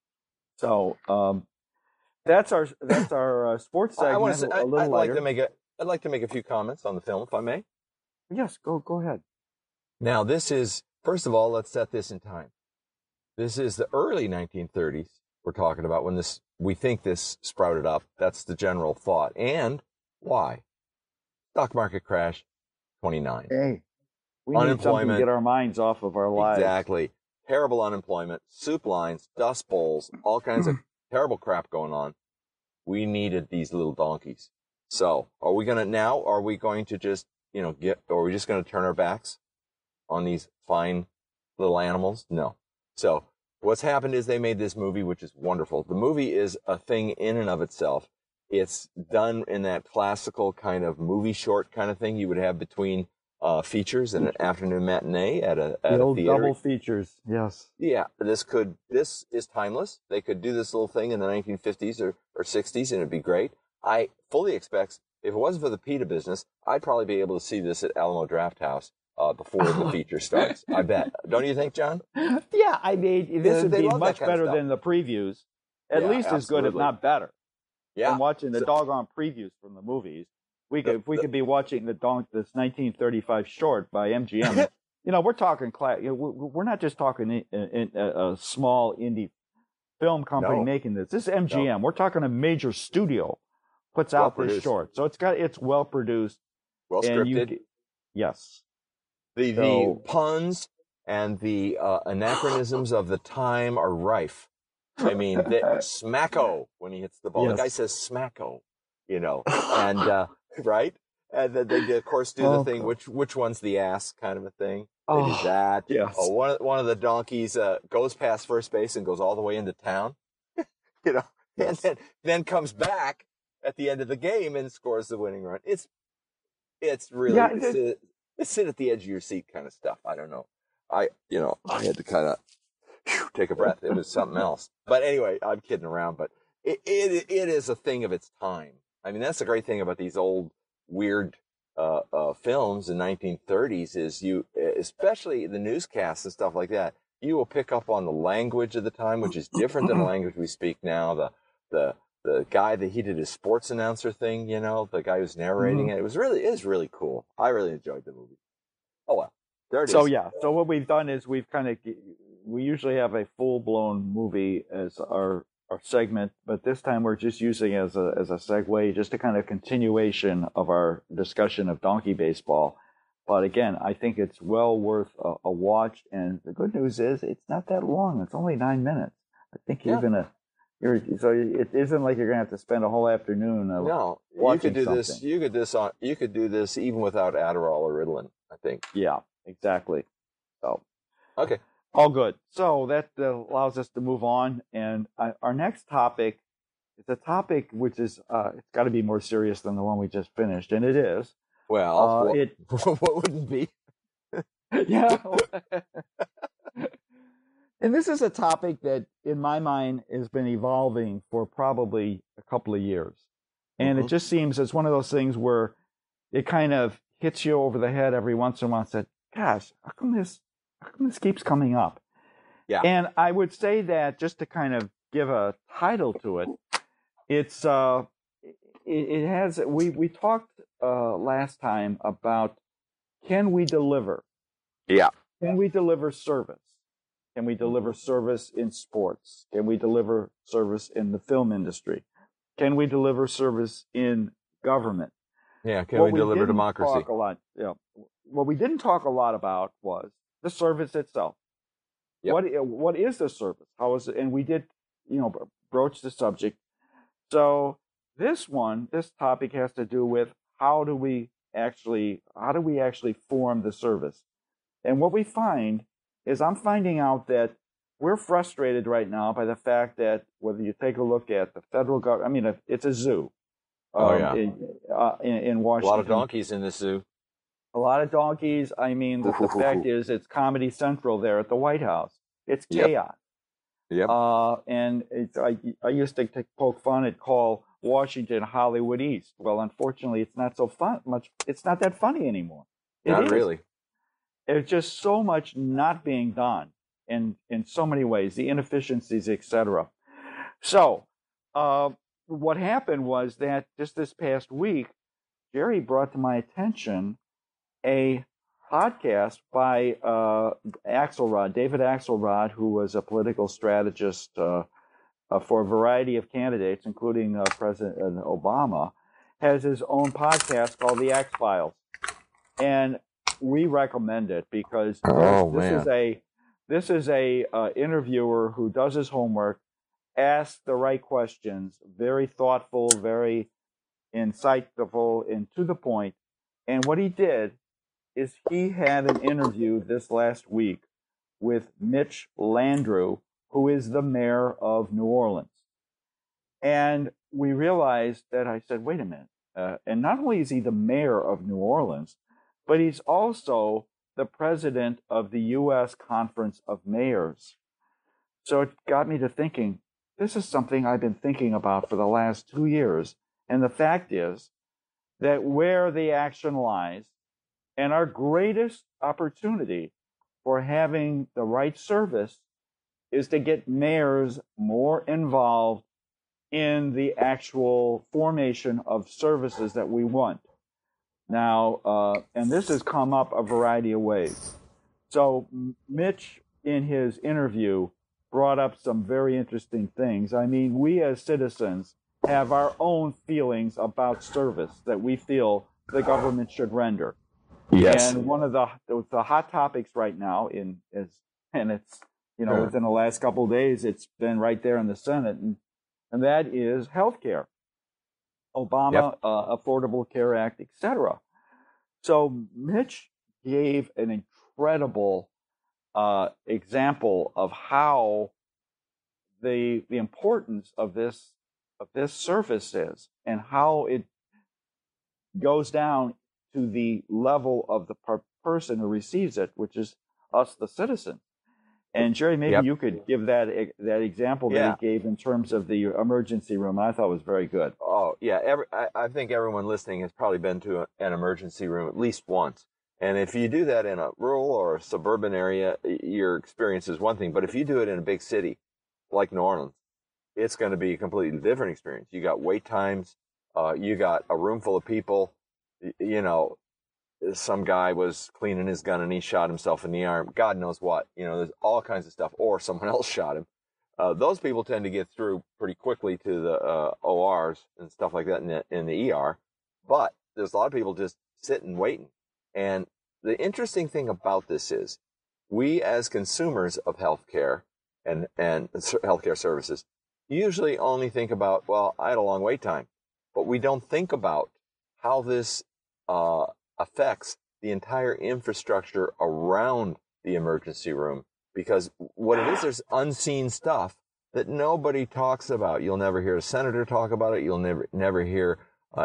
S2: So that's our sports segment.
S1: I'd like to make a few comments on the film, if I may.
S2: Yes, go ahead.
S1: Now, this is, first of all, let's set this in time. This is the early 1930s we're talking about when we think this sprouted up. That's the general thought. And why? Stock market crash, 29.
S2: Hey, we need something to get our minds off of our lives.
S1: Exactly. Terrible unemployment, soup lines, dust bowls, all kinds of terrible crap going on. We needed these little donkeys. So are we going to just, are we just going to turn our backs on these fine little animals? No. So what's happened is they made this movie, which is wonderful. The movie is a thing in and of itself. It's done in that classical kind of movie short kind of thing you would have between features and an afternoon matinee at a theater.
S2: Double features, yes.
S1: Yeah, this is timeless. They could do this little thing in the 1950s or 60s, and it'd be great. I fully expect, if it wasn't for the PETA business, I'd probably be able to see this at Alamo Drafthouse before the feature starts. I bet. Don't you think, John?
S2: Yeah, I mean, this would be much better than the previews. At least as good, if not better. Yeah. Than watching the doggone previews from the movies. We could be watching this 1935 short by MGM. We're talking we're not just talking a small indie film company making this. This is MGM. No. We're talking a major studio puts out this short. So it's well produced.
S1: Well scripted.
S2: Yes.
S1: The puns and the anachronisms of the time are rife. I mean, smacko when he hits the ball. Yes. The guy says smacko, and right? And then they, of course, do the thing, which one's the ass kind of a thing. They do that.
S2: Yes.
S1: One of the donkeys goes past first base and goes all the way into town, and then comes back at the end of the game and scores the winning run. It's really it's sit at the edge of your seat kind of stuff. I don't know. I had to kind of take a breath. It was something else. But anyway, I'm kidding around. But it is a thing of its time. I mean, that's the great thing about these old weird films in 1930s is especially the newscasts and stuff like that. You will pick up on the language of the time, which is different than the language we speak now. The guy that he did his sports announcer thing, the guy who's narrating it. It is really cool. I really enjoyed the movie. Oh well, there it is.
S2: So what we've done is we usually have a full blown movie as our segment, but this time we're just using it as a segue, just a kind of continuation of our discussion of donkey baseball. But again, I think it's well worth a watch. And the good news is it's not that long. It's only 9 minutes. I think so it isn't like you're going to have to spend a whole afternoon watching something.
S1: You could do this even without Adderall or Ritalin, I think.
S2: Yeah, exactly. So
S1: okay.
S2: All good. So that allows us to move on. And our next topic is a topic which is, it's got to be more serious than the one we just finished. And it is.
S1: Well, what wouldn't be?
S2: Yeah. And this is a topic that, in my mind, has been evolving for probably a couple of years. And it just seems it's one of those things where it kind of hits you over the head every once in a while and said, gosh, how come this keeps coming up?
S1: Yeah.
S2: And I would say that, just to kind of give a title to it, it's it has we talked last time about, can we deliver?
S1: Yeah.
S2: Can we deliver service? Can we deliver service in sports? Can we deliver service in the film industry? Can we deliver service in government?
S1: Yeah, can we deliver democracy?
S2: What we didn't talk a lot about was the service itself. Yep. What is the service? How is it? And we did, broach the subject. So this topic has to do with how do we actually form the service? And what we find is, I'm finding out that we're frustrated right now by the fact that whether you take a look at the federal government, it's a zoo. In Washington.
S1: A lot of donkeys in the zoo.
S2: A lot of donkeys. The fact is, it's Comedy Central there at the White House. It's chaos.
S1: Yep.
S2: And I used to poke fun and call Washington Hollywood East. Well, unfortunately, it's not so fun. It's not that funny anymore.
S1: Not really.
S2: There's just so much not being done in so many ways, the inefficiencies, etc. So, what happened was that just this past week, Jerry brought to my attention a podcast by David Axelrod, who was a political strategist for a variety of candidates, including President Obama, has his own podcast called The X-Files. And we recommend it because this is a interviewer who does his homework, asks the right questions, very thoughtful, very insightful, and to the point. And what he did is he had an interview this last week with Mitch Landrieu, who is the mayor of New Orleans. And we realized that, I said, wait a minute. And not only is he the mayor of New Orleans, but he's also the president of the U.S. Conference of Mayors. So it got me to thinking, this is something I've been thinking about for the last 2 years. And the fact is that where the action lies, and our greatest opportunity for having the right service, is to get mayors more involved in the actual formation of services that we want. Now, and this has come up a variety of ways. So Mitch, in his interview, brought up some very interesting things. We as citizens have our own feelings about service that we feel the government should render.
S1: Yes.
S2: And one of the hot topics right now within the last couple of days, it's been right there in the Senate, and that is healthcare. Obama, Affordable Care Act, etc. So Mitch gave an incredible example of how the importance of this service is, and how it goes down to the level of the person who receives it, which is us, the citizen. And Jerry, maybe you could give that example that he gave in terms of the emergency room. I thought was very good.
S1: Oh, yeah. I think everyone listening has probably been to an emergency room at least once. And if you do that in a rural or a suburban area, your experience is one thing. But if you do it in a big city like New Orleans, it's going to be a completely different experience. You got wait times. You got a room full of people. Some guy was cleaning his gun and he shot himself in the arm. God knows what. There's all kinds of stuff. Or someone else shot him. those people tend to get through pretty quickly to the ORs and stuff like that in the ER. But there's a lot of people just sitting waiting. And the interesting thing about this is we as consumers of healthcare and healthcare services usually only think about, well, I had a long wait time. But we don't think about how this affects the entire infrastructure around the emergency room. Because what it is, there's unseen stuff that nobody talks about. You'll never hear a senator talk about it. You'll never hear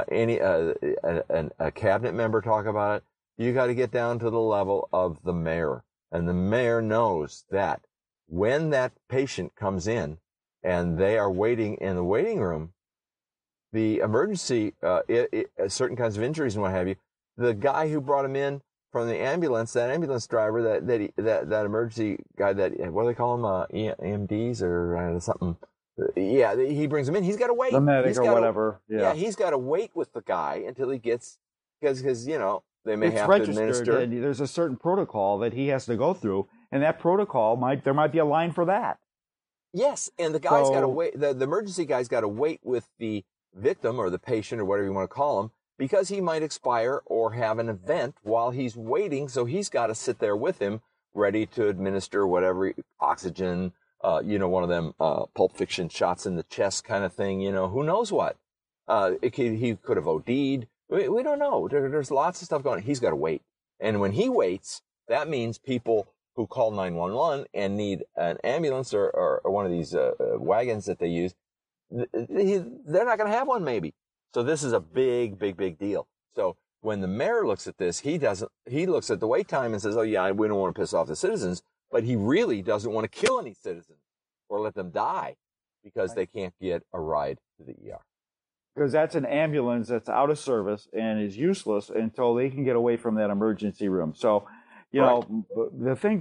S1: a cabinet member talk about it. You got to get down to the level of the mayor. And the mayor knows that when that patient comes in and they are waiting in the waiting room, the emergency, certain kinds of injuries and what have you, the guy who brought him in from the ambulance, that ambulance driver, that emergency guy, what do they call them, EMDs or something? Yeah, he brings him in. He's got to wait.
S2: The medic or whatever.
S1: Yeah, he's got to wait with the guy until he gets, because they may have to administer.
S2: And there's a certain protocol that he has to go through, and that protocol there might be a line for that.
S1: Yes, and the guy's got to wait. The emergency guy's got to wait with the victim or the patient or whatever you want to call him, because he might expire or have an event while he's waiting. So he's got to sit there with him, ready to administer whatever oxygen, one of them Pulp Fiction shots in the chest kind of thing. Who knows what? He could have OD'd. We don't know. There's lots of stuff going on. He's got to wait. And when he waits, that means people who call 911 and need an ambulance or one of these wagons that they use, they're not going to have one maybe. So this is a big, big, big deal. So when the mayor looks at this, he looks at the wait time and says, oh yeah, we don't want to piss off the citizens, but he really doesn't want to kill any citizens or let them die because they can't get a ride to the ER.
S2: Because that's an ambulance that's out of service and is useless until they can get away from that emergency room. So, the thing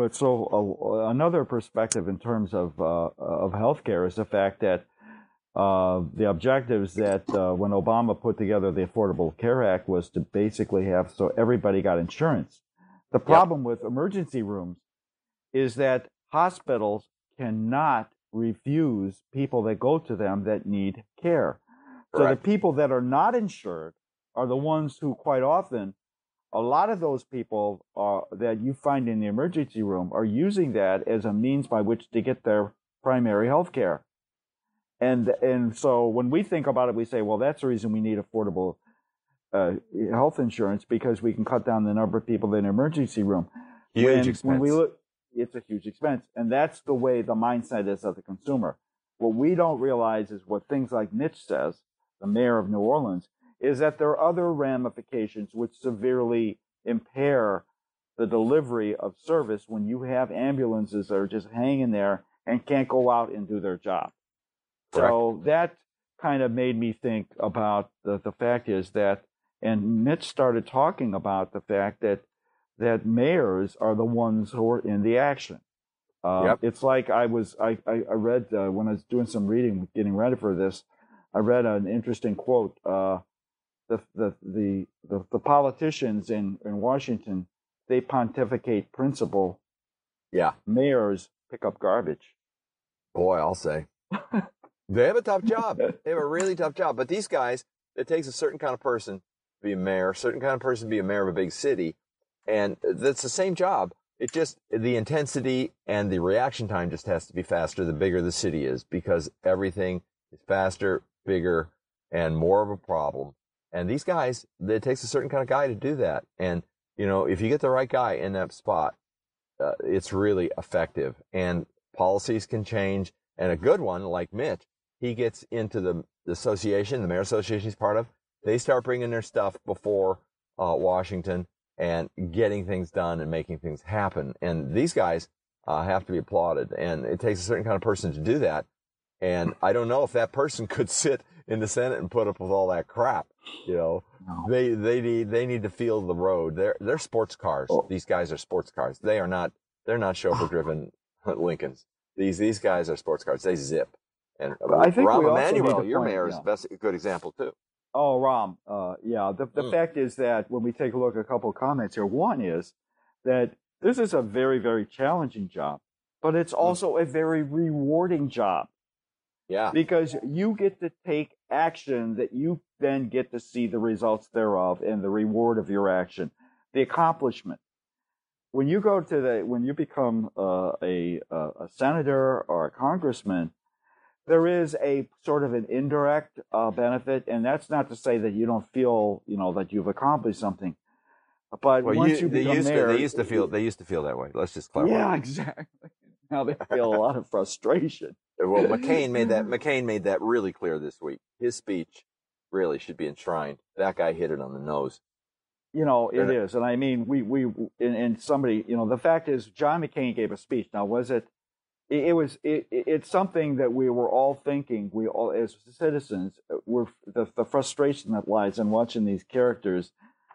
S2: another perspective in terms of healthcare is the fact that the objectives that when Obama put together the Affordable Care Act was to basically have so everybody got insurance. The problem with emergency rooms is that hospitals cannot refuse people that go to them that need care. So the people that are not insured are the ones who quite often, a lot of those people that you find in the emergency room are using that as a means by which to get their primary health care. And so when we think about it, we say, well, that's the reason we need affordable health insurance, because we can cut down the number of people in the emergency room.
S1: Huge expense.
S2: When we look, it's a huge expense. And that's the way the mindset is of the consumer. What we don't realize is what things like Mitch says, the mayor of New Orleans, is that there are other ramifications which severely impair the delivery of service when you have ambulances that are just hanging there and can't go out and do their job.
S1: Correct.
S2: So that kind of made me think about the fact is that, and Mitch started talking about the fact that mayors are the ones who are in the action. It's like I read when I was doing some reading, getting ready for this, I read an interesting quote. The politicians in Washington, they pontificate principle.
S1: Yeah.
S2: Mayors pick up garbage.
S1: Boy, I'll say. They have a tough job. They have a really tough job. But these guys, it takes a certain kind of person to be a mayor, a certain kind of person to be a mayor of a big city. And that's the same job. It just, the intensity and the reaction time just has to be faster the bigger the city is, because everything is faster, bigger, and more of a problem. And these guys, it takes a certain kind of guy to do that. And, if you get the right guy in that spot, it's really effective. And policies can change. And a good one, like Mitch, he gets into the association, the Mayor Association he's part of. They start bringing their stuff before Washington and getting things done and making things happen. And these guys have to be applauded. And it takes a certain kind of person to do that. And I don't know if that person could sit in the Senate and put up with all that crap. No. They need to feel the road. They're sports cars. Oh. These guys are sports cars. They're not chauffeur driven Lincolns. These guys are sports cars. They zip. And
S2: I think
S1: Rahm Emanuel, your mayor, is a good example too.
S2: Oh, Rahm. The fact is that when we take a look at a couple of comments here, one is that this is a very, very challenging job. but it's also a very rewarding job.
S1: Yeah.
S2: Because you get to take action that you then get to see the results thereof and the reward of your action, the accomplishment. When you become a senator or a congressman, there is a sort of an indirect benefit, and that's not to say that you don't feel, that you've accomplished something. But once you become mayor,
S1: they used to feel that way. Let's just clarify.
S2: Yeah, exactly. Now they feel a lot of frustration.
S1: Well, McCain made that really clear this week. His speech really should be enshrined. That guy hit it on the nose.
S2: It is, and I mean, and somebody, the fact is, John McCain gave a speech. Now, was it? It's something that we were all thinking. We all, as citizens, were the frustration that lies in watching these characters,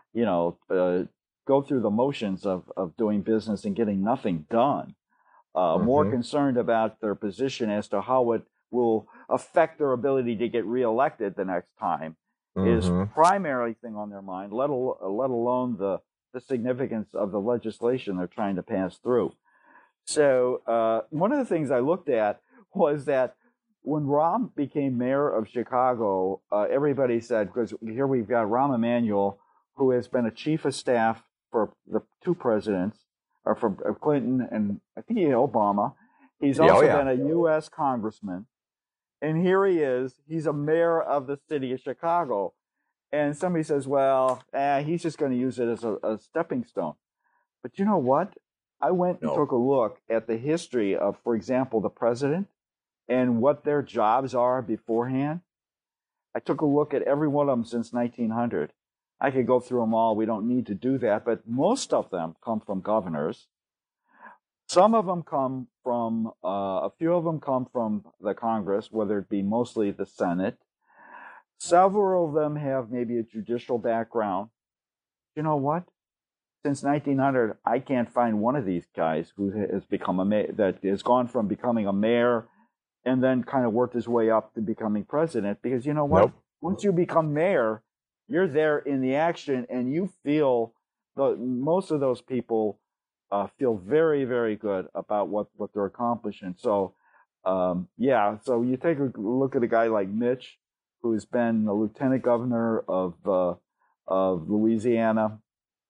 S2: go through the motions of doing business and getting nothing done. More concerned about their position as to how it will affect their ability to get reelected the next time is primary thing on their mind, let alone the significance of the legislation they're trying to pass through. So one of the things I looked at was that when Rahm became mayor of Chicago, everybody said, because here we've got Rahm Emanuel, who has been a chief of staff for the two presidents, or for Clinton and I think Obama. He's also been a U.S. congressman. And here he is. He's a mayor of the city of Chicago. And somebody says, well, he's just going to use it as a stepping stone. But you know what? I went and took a look at the history of, for example, the president and what their jobs are beforehand. I took a look at every one of them since 1900. I could go through them all. We don't need to do that. But most of them come from governors. Some of them come from, a few of them come from the Congress, whether it be mostly the Senate. Several of them have maybe a judicial background. You know what? Since 1900, I can't find one of these guys who has become a mayor, that has gone from becoming a mayor and then kind of worked his way up to becoming president. Because you know what? Nope. Once you become mayor, you're there in the action, and you feel most of those people feel very, very good about what they're accomplishing. So, so you take a look at a guy like Mitch, who's been the lieutenant governor of Louisiana.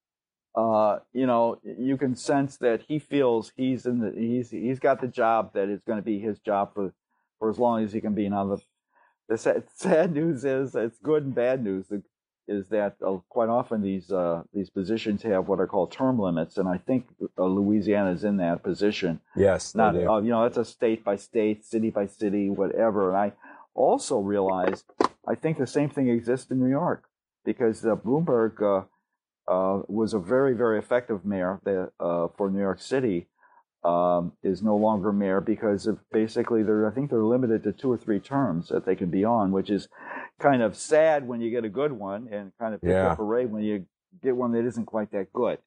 S2: You can sense that he feels he's got the job that is going to be his job for as long as he can be. Now, the sad news is, it's good and bad news, is that quite often these positions have what are called term limits, and I think Louisiana is in that position.
S1: Yes,
S2: not that's a state by state, city by city, whatever. And I also realized I think the same thing exists in New York, because Bloomberg was a very, very effective mayor for New York City. Is no longer mayor because of basically I think they're limited to 2 or 3 terms that they can be on, which is kind of sad when you get a good one, and kind of pick up a parade when you get one that isn't quite that good.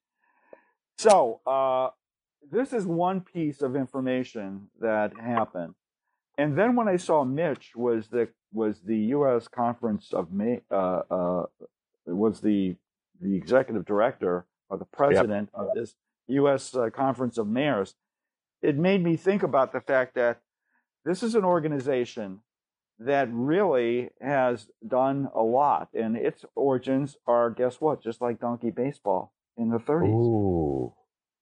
S2: So this is one piece of information that happened. And then when I saw Mitch was the U.S. Conference of was the executive director or the president of this U.S. Conference of Mayors, it made me think about the fact that this is an organization that really has done a lot, and its origins are, guess what, just like Donkey Baseball in the 30s.
S1: Ooh.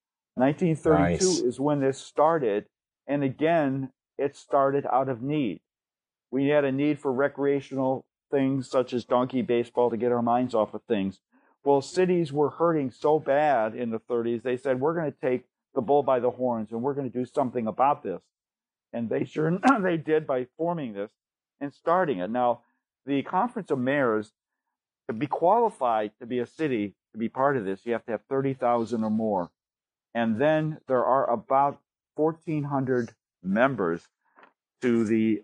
S2: 1932 is when this started, and again, it started out of need. We had a need for recreational things such as Donkey Baseball to get our minds off of things. Well, cities were hurting so bad in the 30s, they said, we're going to take the bull by the horns, and we're going to do something about this. And they they did by forming this and starting it. Now, the Conference of Mayors, to be qualified to be a city, to be part of this, you have to have 30,000 or more. And then there are about 1,400 members to the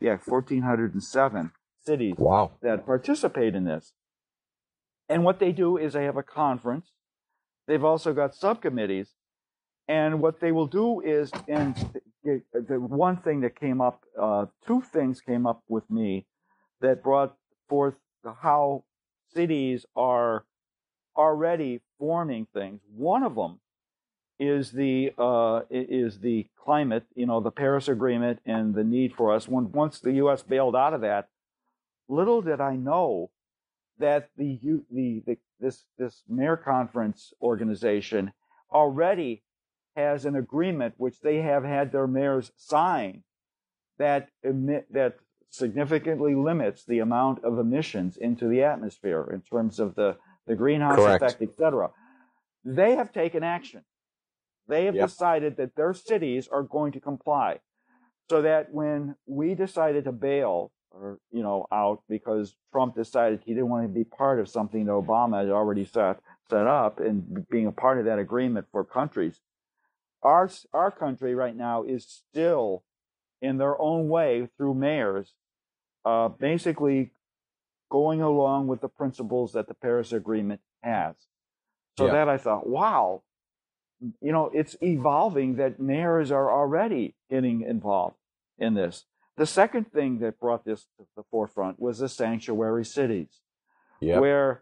S2: 1,407 cities that participate in this. And what they do is they have a conference. They've also got subcommittees. And what they will do is, and the one thing that came up, 2 things came up with me that brought forth how cities are already forming things. One of them is the climate, the Paris Agreement, and the need for us. Once the U.S. bailed out of that, little did I know that this mayor conference organization already has an agreement which they have had their mayors sign that significantly limits the amount of emissions into the atmosphere in terms of the greenhouse effect, etc. They have taken action. They have decided that their cities are going to comply, so that when we decided to bail out because Trump decided he didn't want to be part of something that Obama had already set up and being a part of that agreement for countries, our country right now is still in their own way through mayors, basically going along with the principles that the Paris Agreement has. So that I thought, wow, it's evolving that mayors are already getting involved in this. The second thing that brought this to the forefront was the sanctuary cities, where,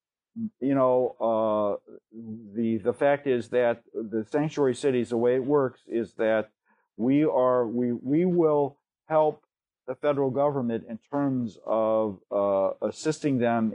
S2: the fact is that the sanctuary cities, the way it works is that we will help the federal government in terms of assisting them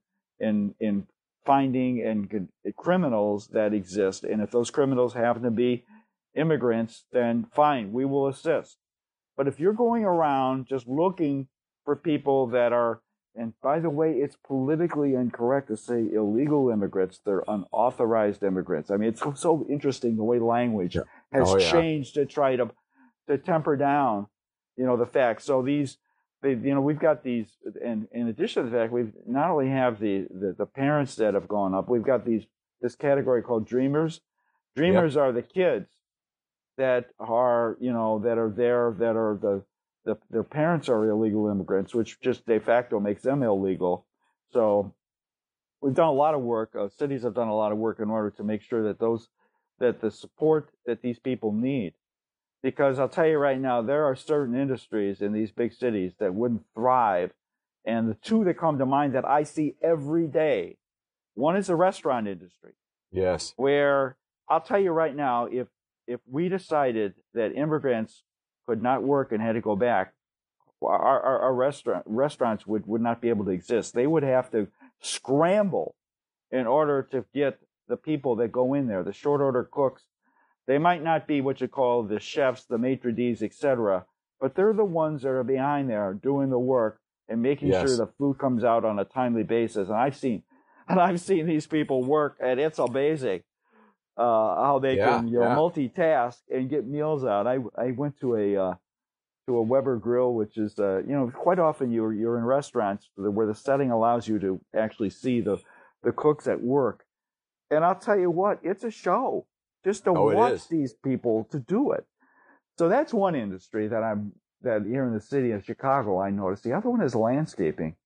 S2: in finding and criminals that exist. And if those criminals happen to be immigrants, then fine, we will assist. But if you're going around just looking for people that are, and by the way, it's politically incorrect to say illegal immigrants, they're unauthorized immigrants. I mean, it's so interesting the way language has changed to try to temper down, the facts. So we've got these, and in addition to the fact, we've not only have the parents that have gone up, we've got this category called dreamers. Dreamers are the kids that are, that are there, that are their parents are illegal immigrants, which just de facto makes them illegal. So we've done a lot of work. Cities have done a lot of work in order to make sure that the support that these people need. Because I'll tell you right now, there are certain industries in these big cities that wouldn't thrive. And the two that come to mind that I see every day, one is the restaurant industry.
S1: Yes.
S2: Where I'll tell you right now, if we decided that immigrants could not work and had to go back, our restaurants would not be able to exist. They would have to scramble in order to get the people that go in there, the short order cooks. They might not be what you call the chefs, the maitre d's, etc., but they're the ones that are behind there doing the work and making sure the food comes out on a timely basis. And I've seen these people work, and it's amazing how they can multitask and get meals out. I went to a Weber Grill, which is quite often you're in restaurants where the setting allows you to actually see the cooks at work, and I'll tell you what, it's a show just to watch these people to do it. So that's one industry that here in the city of Chicago I noticed. The other one is landscaping.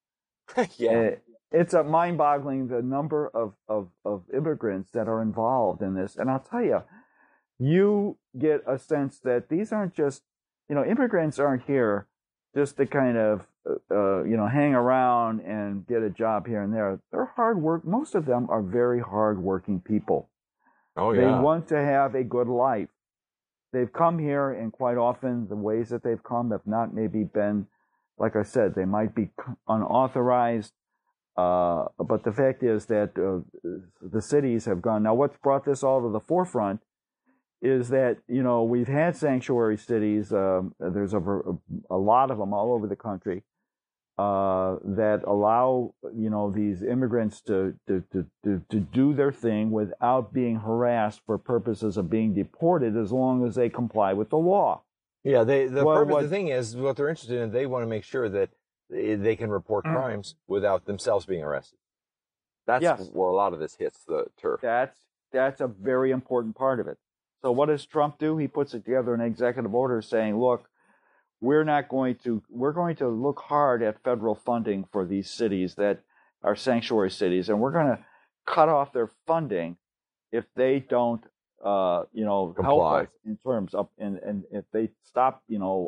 S2: It's a mind-boggling the number of immigrants that are involved in this. And I'll tell you, you get a sense that these aren't just, immigrants aren't here just to kind of, hang around and get a job here and there. They're hard work. Most of them are very hard-working people. They want to have a good life. They've come here, and quite often the ways that they've come have not maybe been, like I said, they might be unauthorized. But the fact is that the cities have gone. Now, what's brought this all to the forefront is that, we've had sanctuary cities. There's a lot of them all over the country that allow, these immigrants to do their thing without being harassed for purposes of being deported, as long as they comply with the law.
S1: Yeah, the thing is, what they're interested in, they want to make sure that they can report crimes without themselves being arrested. That's where a lot of this hits the turf.
S2: That's a very important part of it. So what does Trump do? He puts together an executive order saying, look, we're going to look hard at federal funding for these cities that are sanctuary cities, and we're going to cut off their funding if they don't, help us in terms of, and if they stop,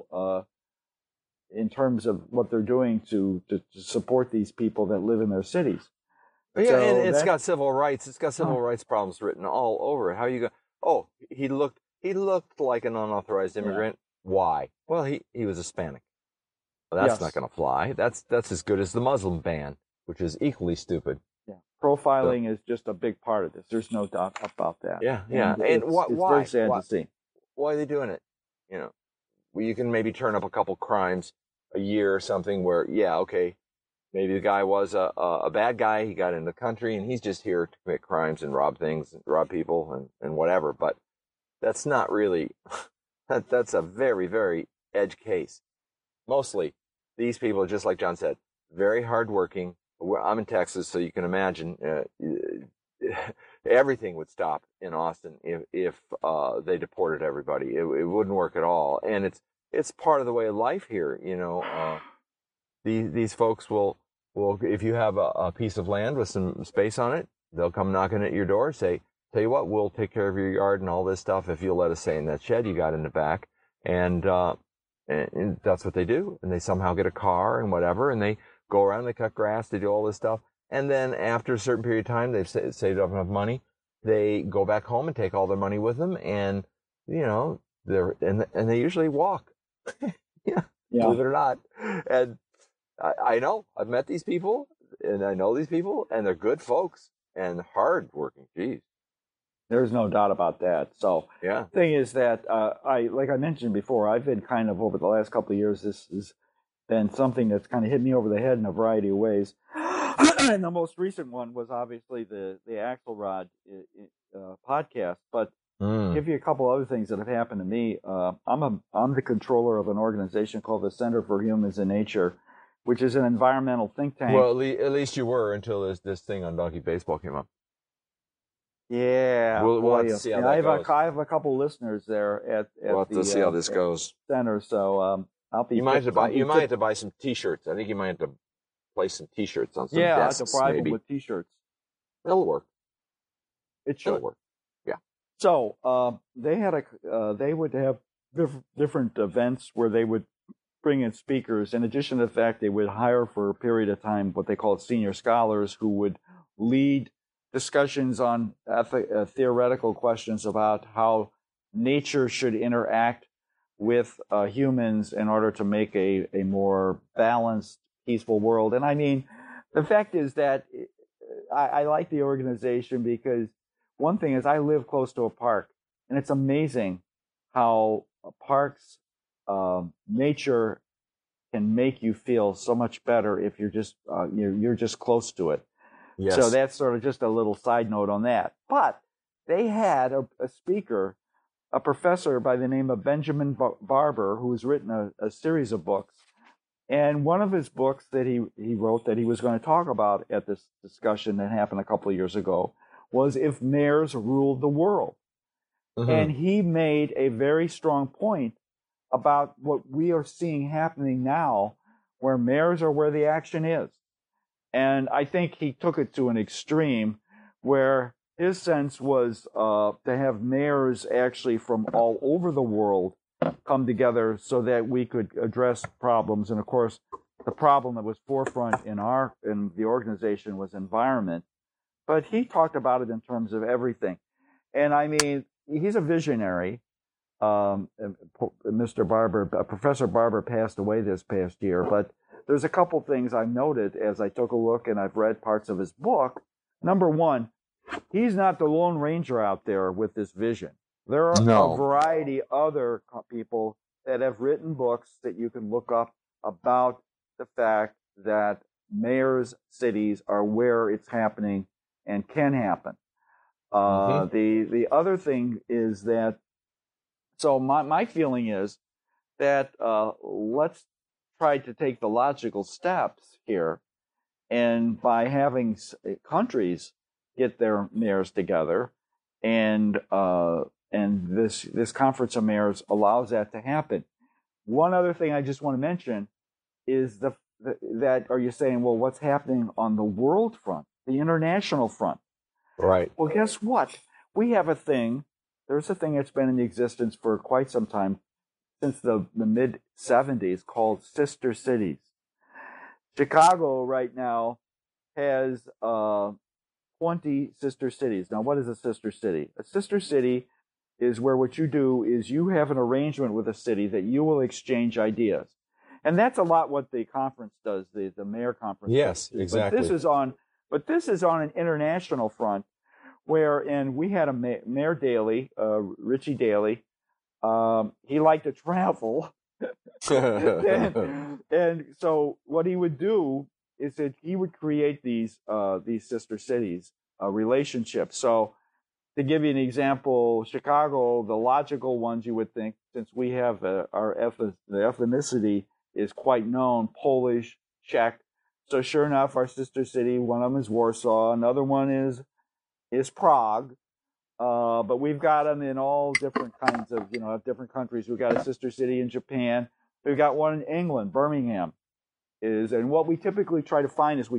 S2: in terms of what they're doing to support these people that live in their cities.
S1: Yeah, so and it's got civil rights. It's got civil rights problems written all over it. How you go? oh, he looked like an unauthorized immigrant. Yeah. Why? Well, he was Hispanic. Well, that's not going to fly. That's as good as the Muslim ban, which is equally stupid.
S2: Yeah, profiling is just a big part of this. There's no doubt about that.
S1: Yeah, yeah.
S2: And it's very sad to see.
S1: Why are they doing it? You know, well, you can maybe turn up a couple crimes a year or something where, yeah, okay, maybe the guy was a bad guy. He got in the country and he's just here to commit crimes and rob things, and rob people and whatever. But that's not really, that's a very, very edge case. Mostly, these people, just like John said, very hardworking. I'm in Texas, so you can imagine everything would stop in Austin if they deported everybody. It wouldn't work at all, and it's part of the way of life here. You know, these folks will if you have a piece of land with some space on it, they'll come knocking at your door, say, "Tell you what, we'll take care of your yard and all this stuff if you'll let us stay in that shed you got in the back," and that's what they do. And they somehow get a car and whatever, and they go around, they cut grass, they do all this stuff. And then after a certain period of time, they've saved up enough money, they go back home and take all their money with them. And, you know, they usually walk. yeah, believe it or not. And I know, I've met these people and I know these people and they're good folks and hard working. Geez.
S2: There's no doubt about that. So
S1: yeah.
S2: The thing is that like I mentioned before, I've been kind of over the last couple of years, this has been something that's kind of hit me over the head in a variety of ways. And the most recent one was obviously the Axelrod podcast. But I'll give you a couple other things that have happened to me. I'm the controller of an organization called the Center for Humans and Nature, which is an environmental think tank.
S1: Well, at least you were until this thing on Donkey Baseball came up.
S2: Yeah,
S1: we'll have to see how that goes.
S2: I have a couple listeners there at
S1: we'll have to see how this goes.
S2: Center, so I'll be.
S1: You might have to buy some T-shirts. I think you might have to place some T-shirts on some desks.
S2: Yeah, I have to bribe them with T-shirts.
S1: It'll work.
S2: It should
S1: work. Yeah.
S2: So they would have different events where they would bring in speakers. In addition to the fact they would hire for a period of time what they call senior scholars who would lead discussions on theoretical questions about how nature should interact with humans in order to make a more balanced, peaceful world. And I mean, the fact is that I like the organization because one thing is I live close to a park, and it's amazing how parks, nature can make you feel so much better if you're just close to it.
S1: Yes.
S2: So that's sort of just a little side note on that. But they had a speaker, a professor by the name of Benjamin Barber, who's written a series of books. And one of his books that he wrote that he was going to talk about at this discussion that happened a couple of years ago was If Mayors Ruled the World. Mm-hmm. And he made a very strong point about what we are seeing happening now, where mayors are where the action is. And I think he took it to an extreme where his sense was to have mayors actually from all over the world come together so that we could address problems. And of course, the problem that was forefront in the organization was environment. But he talked about it in terms of everything. And I mean, he's a visionary. Mr. Barber, Professor Barber passed away this past year, but there's a couple things I noted as I took a look and I've read parts of his book. Number one, he's not the Lone Ranger out there with this vision. There are a variety of other people that have written books that you can look up about the fact that mayors' cities are where it's happening and can happen. The other thing is that, so my feeling is that let's try to take the logical steps here, and by having countries get their mayors together, and this conference of mayors allows that to happen. One other thing I just want to mention is that are you saying, well, what's happening on the world front, the international front?
S1: Right.
S2: Well, guess what? We have a thing. There's a thing that's been in existence for quite some time, since the mid-'70s, called sister cities. Chicago right now has 20 sister cities. Now, what is a sister city? A sister city is where what you do is you have an arrangement with a city that you will exchange ideas. And that's a lot what the conference does, the mayor conference.
S1: Yes,
S2: does.
S1: exactly.
S2: But this is on an international front, and we had a Mayor Daley, Richie Daley. He liked to travel. and so what he would do is that he would create these sister cities relationships. So to give you an example, Chicago, the logical ones you would think, since we have the ethnicity is quite known, Polish, Czech. So sure enough, our sister city, one of them is Warsaw, another one is Prague. But we've got them in all different kinds of, different countries. We've got a sister city in Japan. We've got one in England, Birmingham. And what we typically try to find is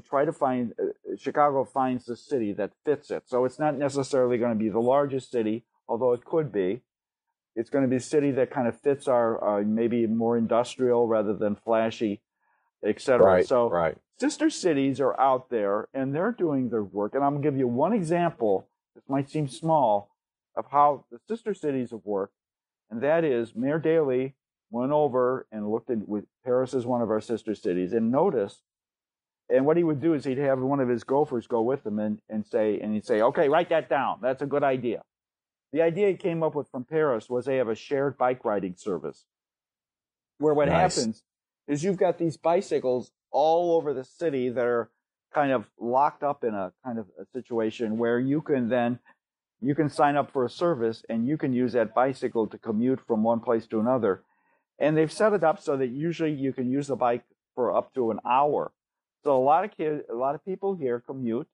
S2: Chicago finds the city that fits it. So it's not necessarily going to be the largest city, although it could be. It's going to be a city that kind of fits our maybe more industrial rather than flashy, etc.
S1: Right,
S2: so
S1: right.
S2: Sister cities are out there, and they're doing their work. And I'm going to give you one example. This might seem small, of how the sister cities have worked, and that is Mayor Daley went over and looked at with Paris as one of our sister cities and noticed. And what he would do is he'd have one of his gophers go with him and he'd say, okay, write that down. That's a good idea. The idea he came up with from Paris was they have a shared bike riding service where what happens is you've got these bicycles all over the city that are kind of locked up in a kind of a situation where you can sign up for a service and you can use that bicycle to commute from one place to another. And they've set it up so that usually you can use the bike for up to an hour. So a lot of people here commute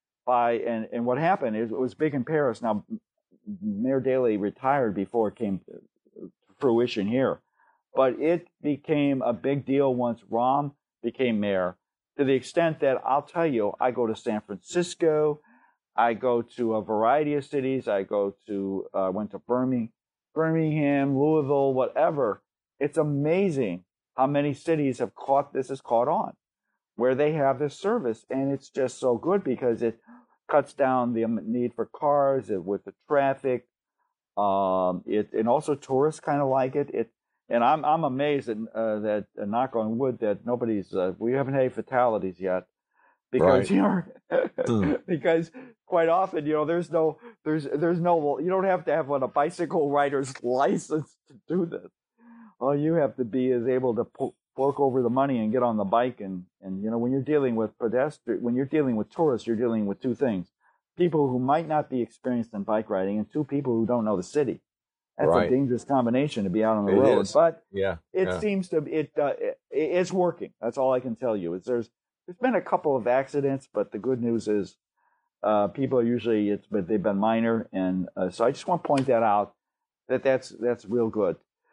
S2: and what happened is it was big in Paris. Now, Mayor Daley retired before it came to fruition here, but it became a big deal once Rahm became mayor, to the extent that I'll tell you, I go to San Francisco, I go to a variety of cities, went to Birmingham, Louisville, whatever. It's amazing how many cities have caught on, where they have this service, and it's just so good because it cuts down the need for cars with the traffic. And also tourists kind of like it. And I'm amazed that knock on wood that we haven't had any fatalities yet, because because quite often there's no you don't have to have a bicycle rider's license to do this. All you have to be is able to fork over the money and get on the bike. And when you're dealing with when you're dealing with tourists, you're dealing with two things: people who might not be experienced in bike riding, and two people who don't know the city. That's a dangerous combination to be out on the road.
S1: Is.
S2: But it seems to it's working. That's all I can tell you. There's been a couple of accidents, but the good news is people are usually they've been minor, and so I just want to point that out that's real good.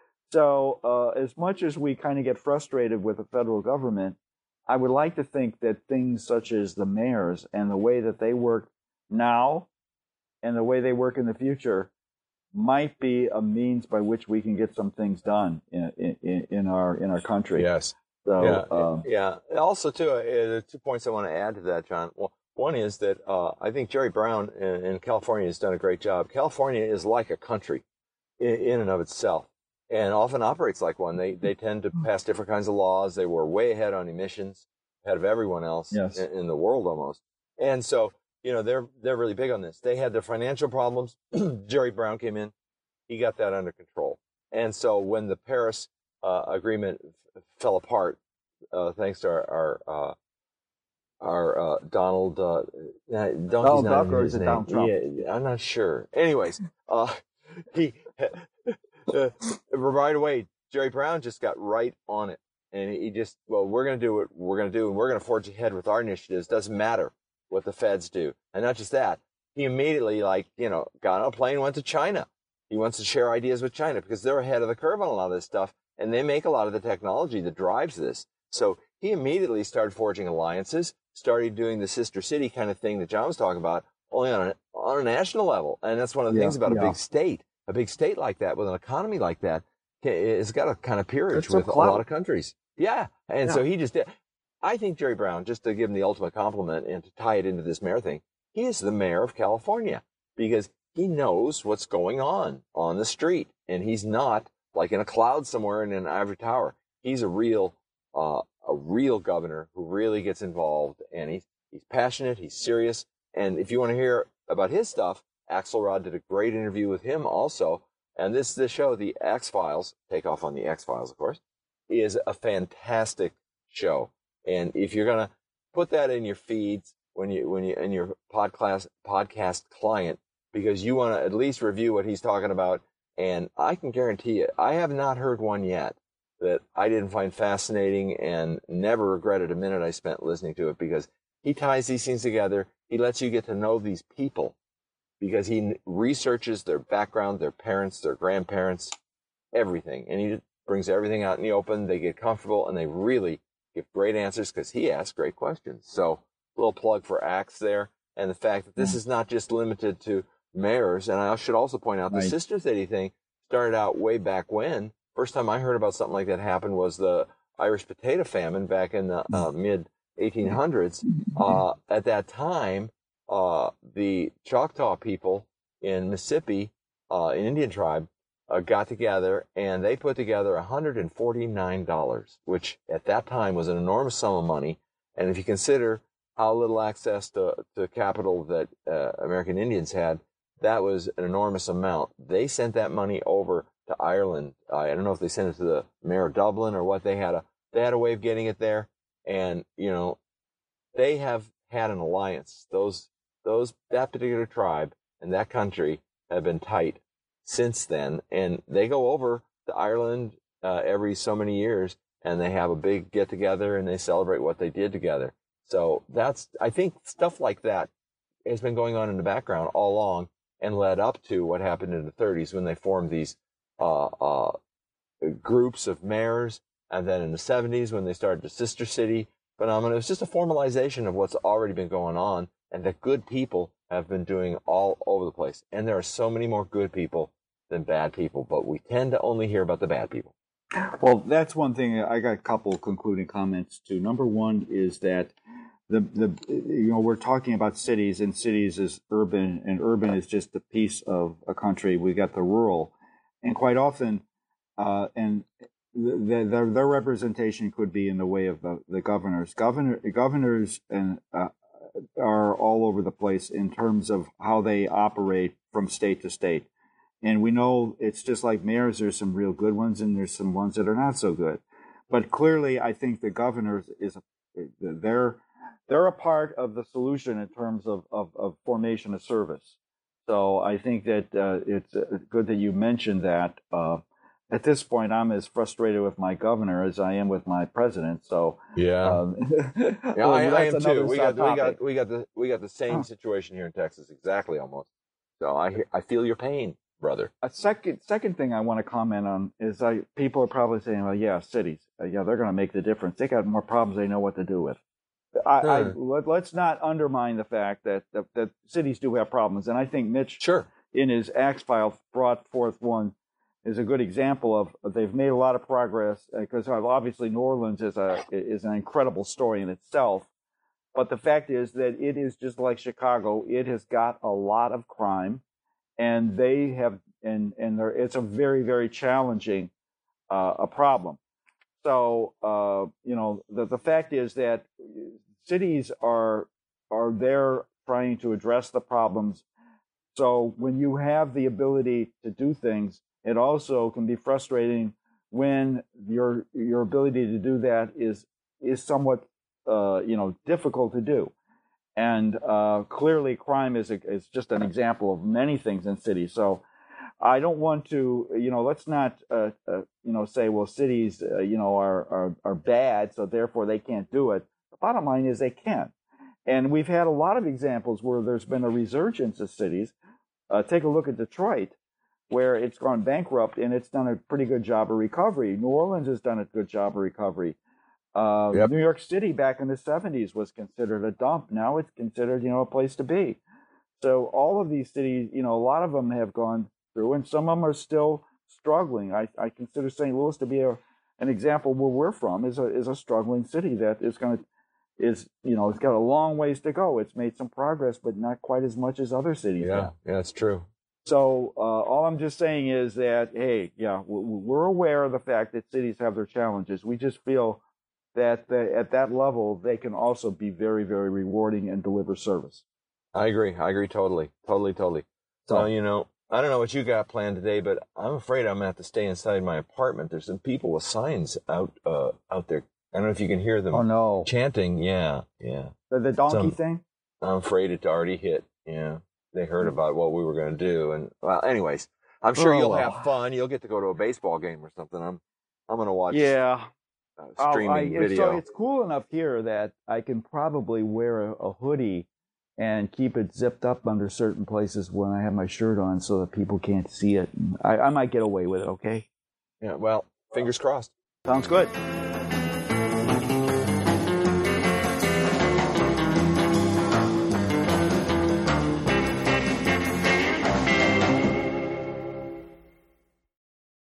S2: So as much as we kind of get frustrated with the federal government, I would like to think that things such as the mayors and the way that they work now and the way they work in the future might be a means by which we can get some things done in our country.
S1: Yes.
S2: So
S1: Also, too, there are 2 points I want to add to that, John. Well, one is that I think Jerry Brown in California has done a great job. California is like a country in and of itself, and often operates like one. They tend to pass different kinds of laws. They were way ahead on emissions, ahead of everyone else in the world almost. And so, they're really big on this. They had their financial problems. Jerry Brown came in. He got that under control. And so when the Paris agreement fell apart, thanks to our Donald, Donkey's not
S2: or is it Donald Trump?
S1: Yeah, I'm not sure. Anyways, he right away, Jerry Brown just got right on it. And he just, we're going to do what we're going to do, and we're going to forge ahead with our initiatives. Doesn't matter what the feds do. And not just that, he immediately, got on a plane, went to China. He wants to share ideas with China because they're ahead of the curve on a lot of this stuff, and they make a lot of the technology that drives this. So he immediately started forging alliances, started doing the sister city kind of thing that John was talking about, only on a national level. And that's one of the things about a big state. A big state like that, with an economy like that, it's got a kind of peerage with a lot of countries. Yeah. And so he just did. I think Jerry Brown, just to give him the ultimate compliment and to tie it into this mayor thing, he is the mayor of California because he knows what's going on the street, and he's not like in a cloud somewhere in an ivory tower. He's a real governor who really gets involved, and he's passionate, he's serious. And if you want to hear about his stuff, Axelrod did a great interview with him also. And this show, the X-Files, take off on the X-Files, of course, is a fantastic show. And if you're gonna put that in your feeds when you in your podcast client, because you want to at least review what he's talking about, and I can guarantee you, I have not heard one yet that I didn't find fascinating and never regretted a minute I spent listening to it, because he ties these things together. He lets you get to know these people because he researches their background, their parents, their grandparents, everything. And he brings everything out in the open. They get comfortable, and they really give great answers because he asks great questions. So a little plug for Axe there. And the fact that this is not just limited to mayors. And I should also point out the Sister City thing started out way back when. First time I heard about something like that happen was the Irish potato famine back in the mid 1800s. At that time, the Choctaw people in Mississippi, an Indian tribe, got together, and they put together $149, which at that time was an enormous sum of money. And if you consider how little access to capital that American Indians had, that was an enormous amount. They sent that money over to Ireland. I don't know if they sent it to the mayor of Dublin or what. They had a way of getting it there, and they have had an alliance. That particular tribe and that country have been tight since then, and they go over to Ireland every so many years, and they have a big get together and they celebrate what they did together. So I think stuff like that has been going on in the background all along and led up to what happened in the 30s when they formed these groups of mayors, and then in the 70s when they started the Sister City phenomenon. It was just a formalization of what's already been going on, and that good people have been doing all over the place. And there are so many more good people than bad people, but we tend to only hear about the bad people.
S2: Well, that's one thing. I got a couple concluding comments too. Number one is that we're talking about cities, and cities is urban, and urban is just a piece of a country. We got the rural, and quite often, and their representation could be in the way of the governors. Governors and are all over the place in terms of how they operate from state to state. And we know it's just like mayors. There's some real good ones, and there's some ones that are not so good. But clearly, I think the governors they're a part of the solution in terms of formation of service. So I think that it's good that you mentioned that. At this point, I'm as frustrated with my governor as I am with my president. So
S1: yeah, I am too. We got the same situation here in Texas, exactly almost. So I feel your pain, brother.
S2: A second thing I want to comment on is people are probably saying, well, yeah, cities, they're going to make the difference. They got more problems they know what to do with. Let's not undermine the fact that cities do have problems, and I think Mitch, in his Axe file, brought forth one is a good example of they've made a lot of progress, because obviously New Orleans is an incredible story in itself, but the fact is that it is just like Chicago. It has got a lot of crime, and they have it's a very, very challenging a problem. So the fact is that cities are there trying to address the problems. So when you have the ability to do things, it also can be frustrating when your ability to do that is somewhat difficult to do. And clearly, crime is just an example of many things in cities. So I don't want to let's not say, well, cities are bad, so therefore they can't do it. The bottom line is they can. And we've had a lot of examples where there's been a resurgence of cities. Take a look at Detroit, where it's gone bankrupt, and it's done a pretty good job of recovery. New Orleans has done a good job of recovery. New York City back in the 70s was considered a dump. Now it's considered, a place to be. So all of these cities, a lot of them have gone through, and some of them are still struggling. I consider St. Louis to be an example where we're from is a struggling city that it's got a long ways to go. It's made some progress, but not quite as much as other cities have.
S1: Yeah, that's true.
S2: So all I'm just saying is that, hey, yeah, we're aware of the fact that cities have their challenges. We just feel that at that level, they can also be very, very rewarding and deliver service.
S1: I agree totally. So, well, I don't know what you got planned today, but I'm afraid I'm going to have to stay inside my apartment. There's some people with signs out there. I don't know if you can hear them.
S2: Oh, no.
S1: Chanting. Yeah.
S2: The donkey thing?
S1: I'm afraid it already hit. Yeah. They heard about what we were going to do. And, well, anyways, I'm sure you'll have fun. You'll get to go to a baseball game or something. I'm going to watch streaming video.
S2: So it's cool enough here that I can probably wear a hoodie and keep it zipped up under certain places when I have my shirt on so that people can't see it. I might get away with it, okay?
S1: Yeah, well, fingers crossed.
S2: Sounds good.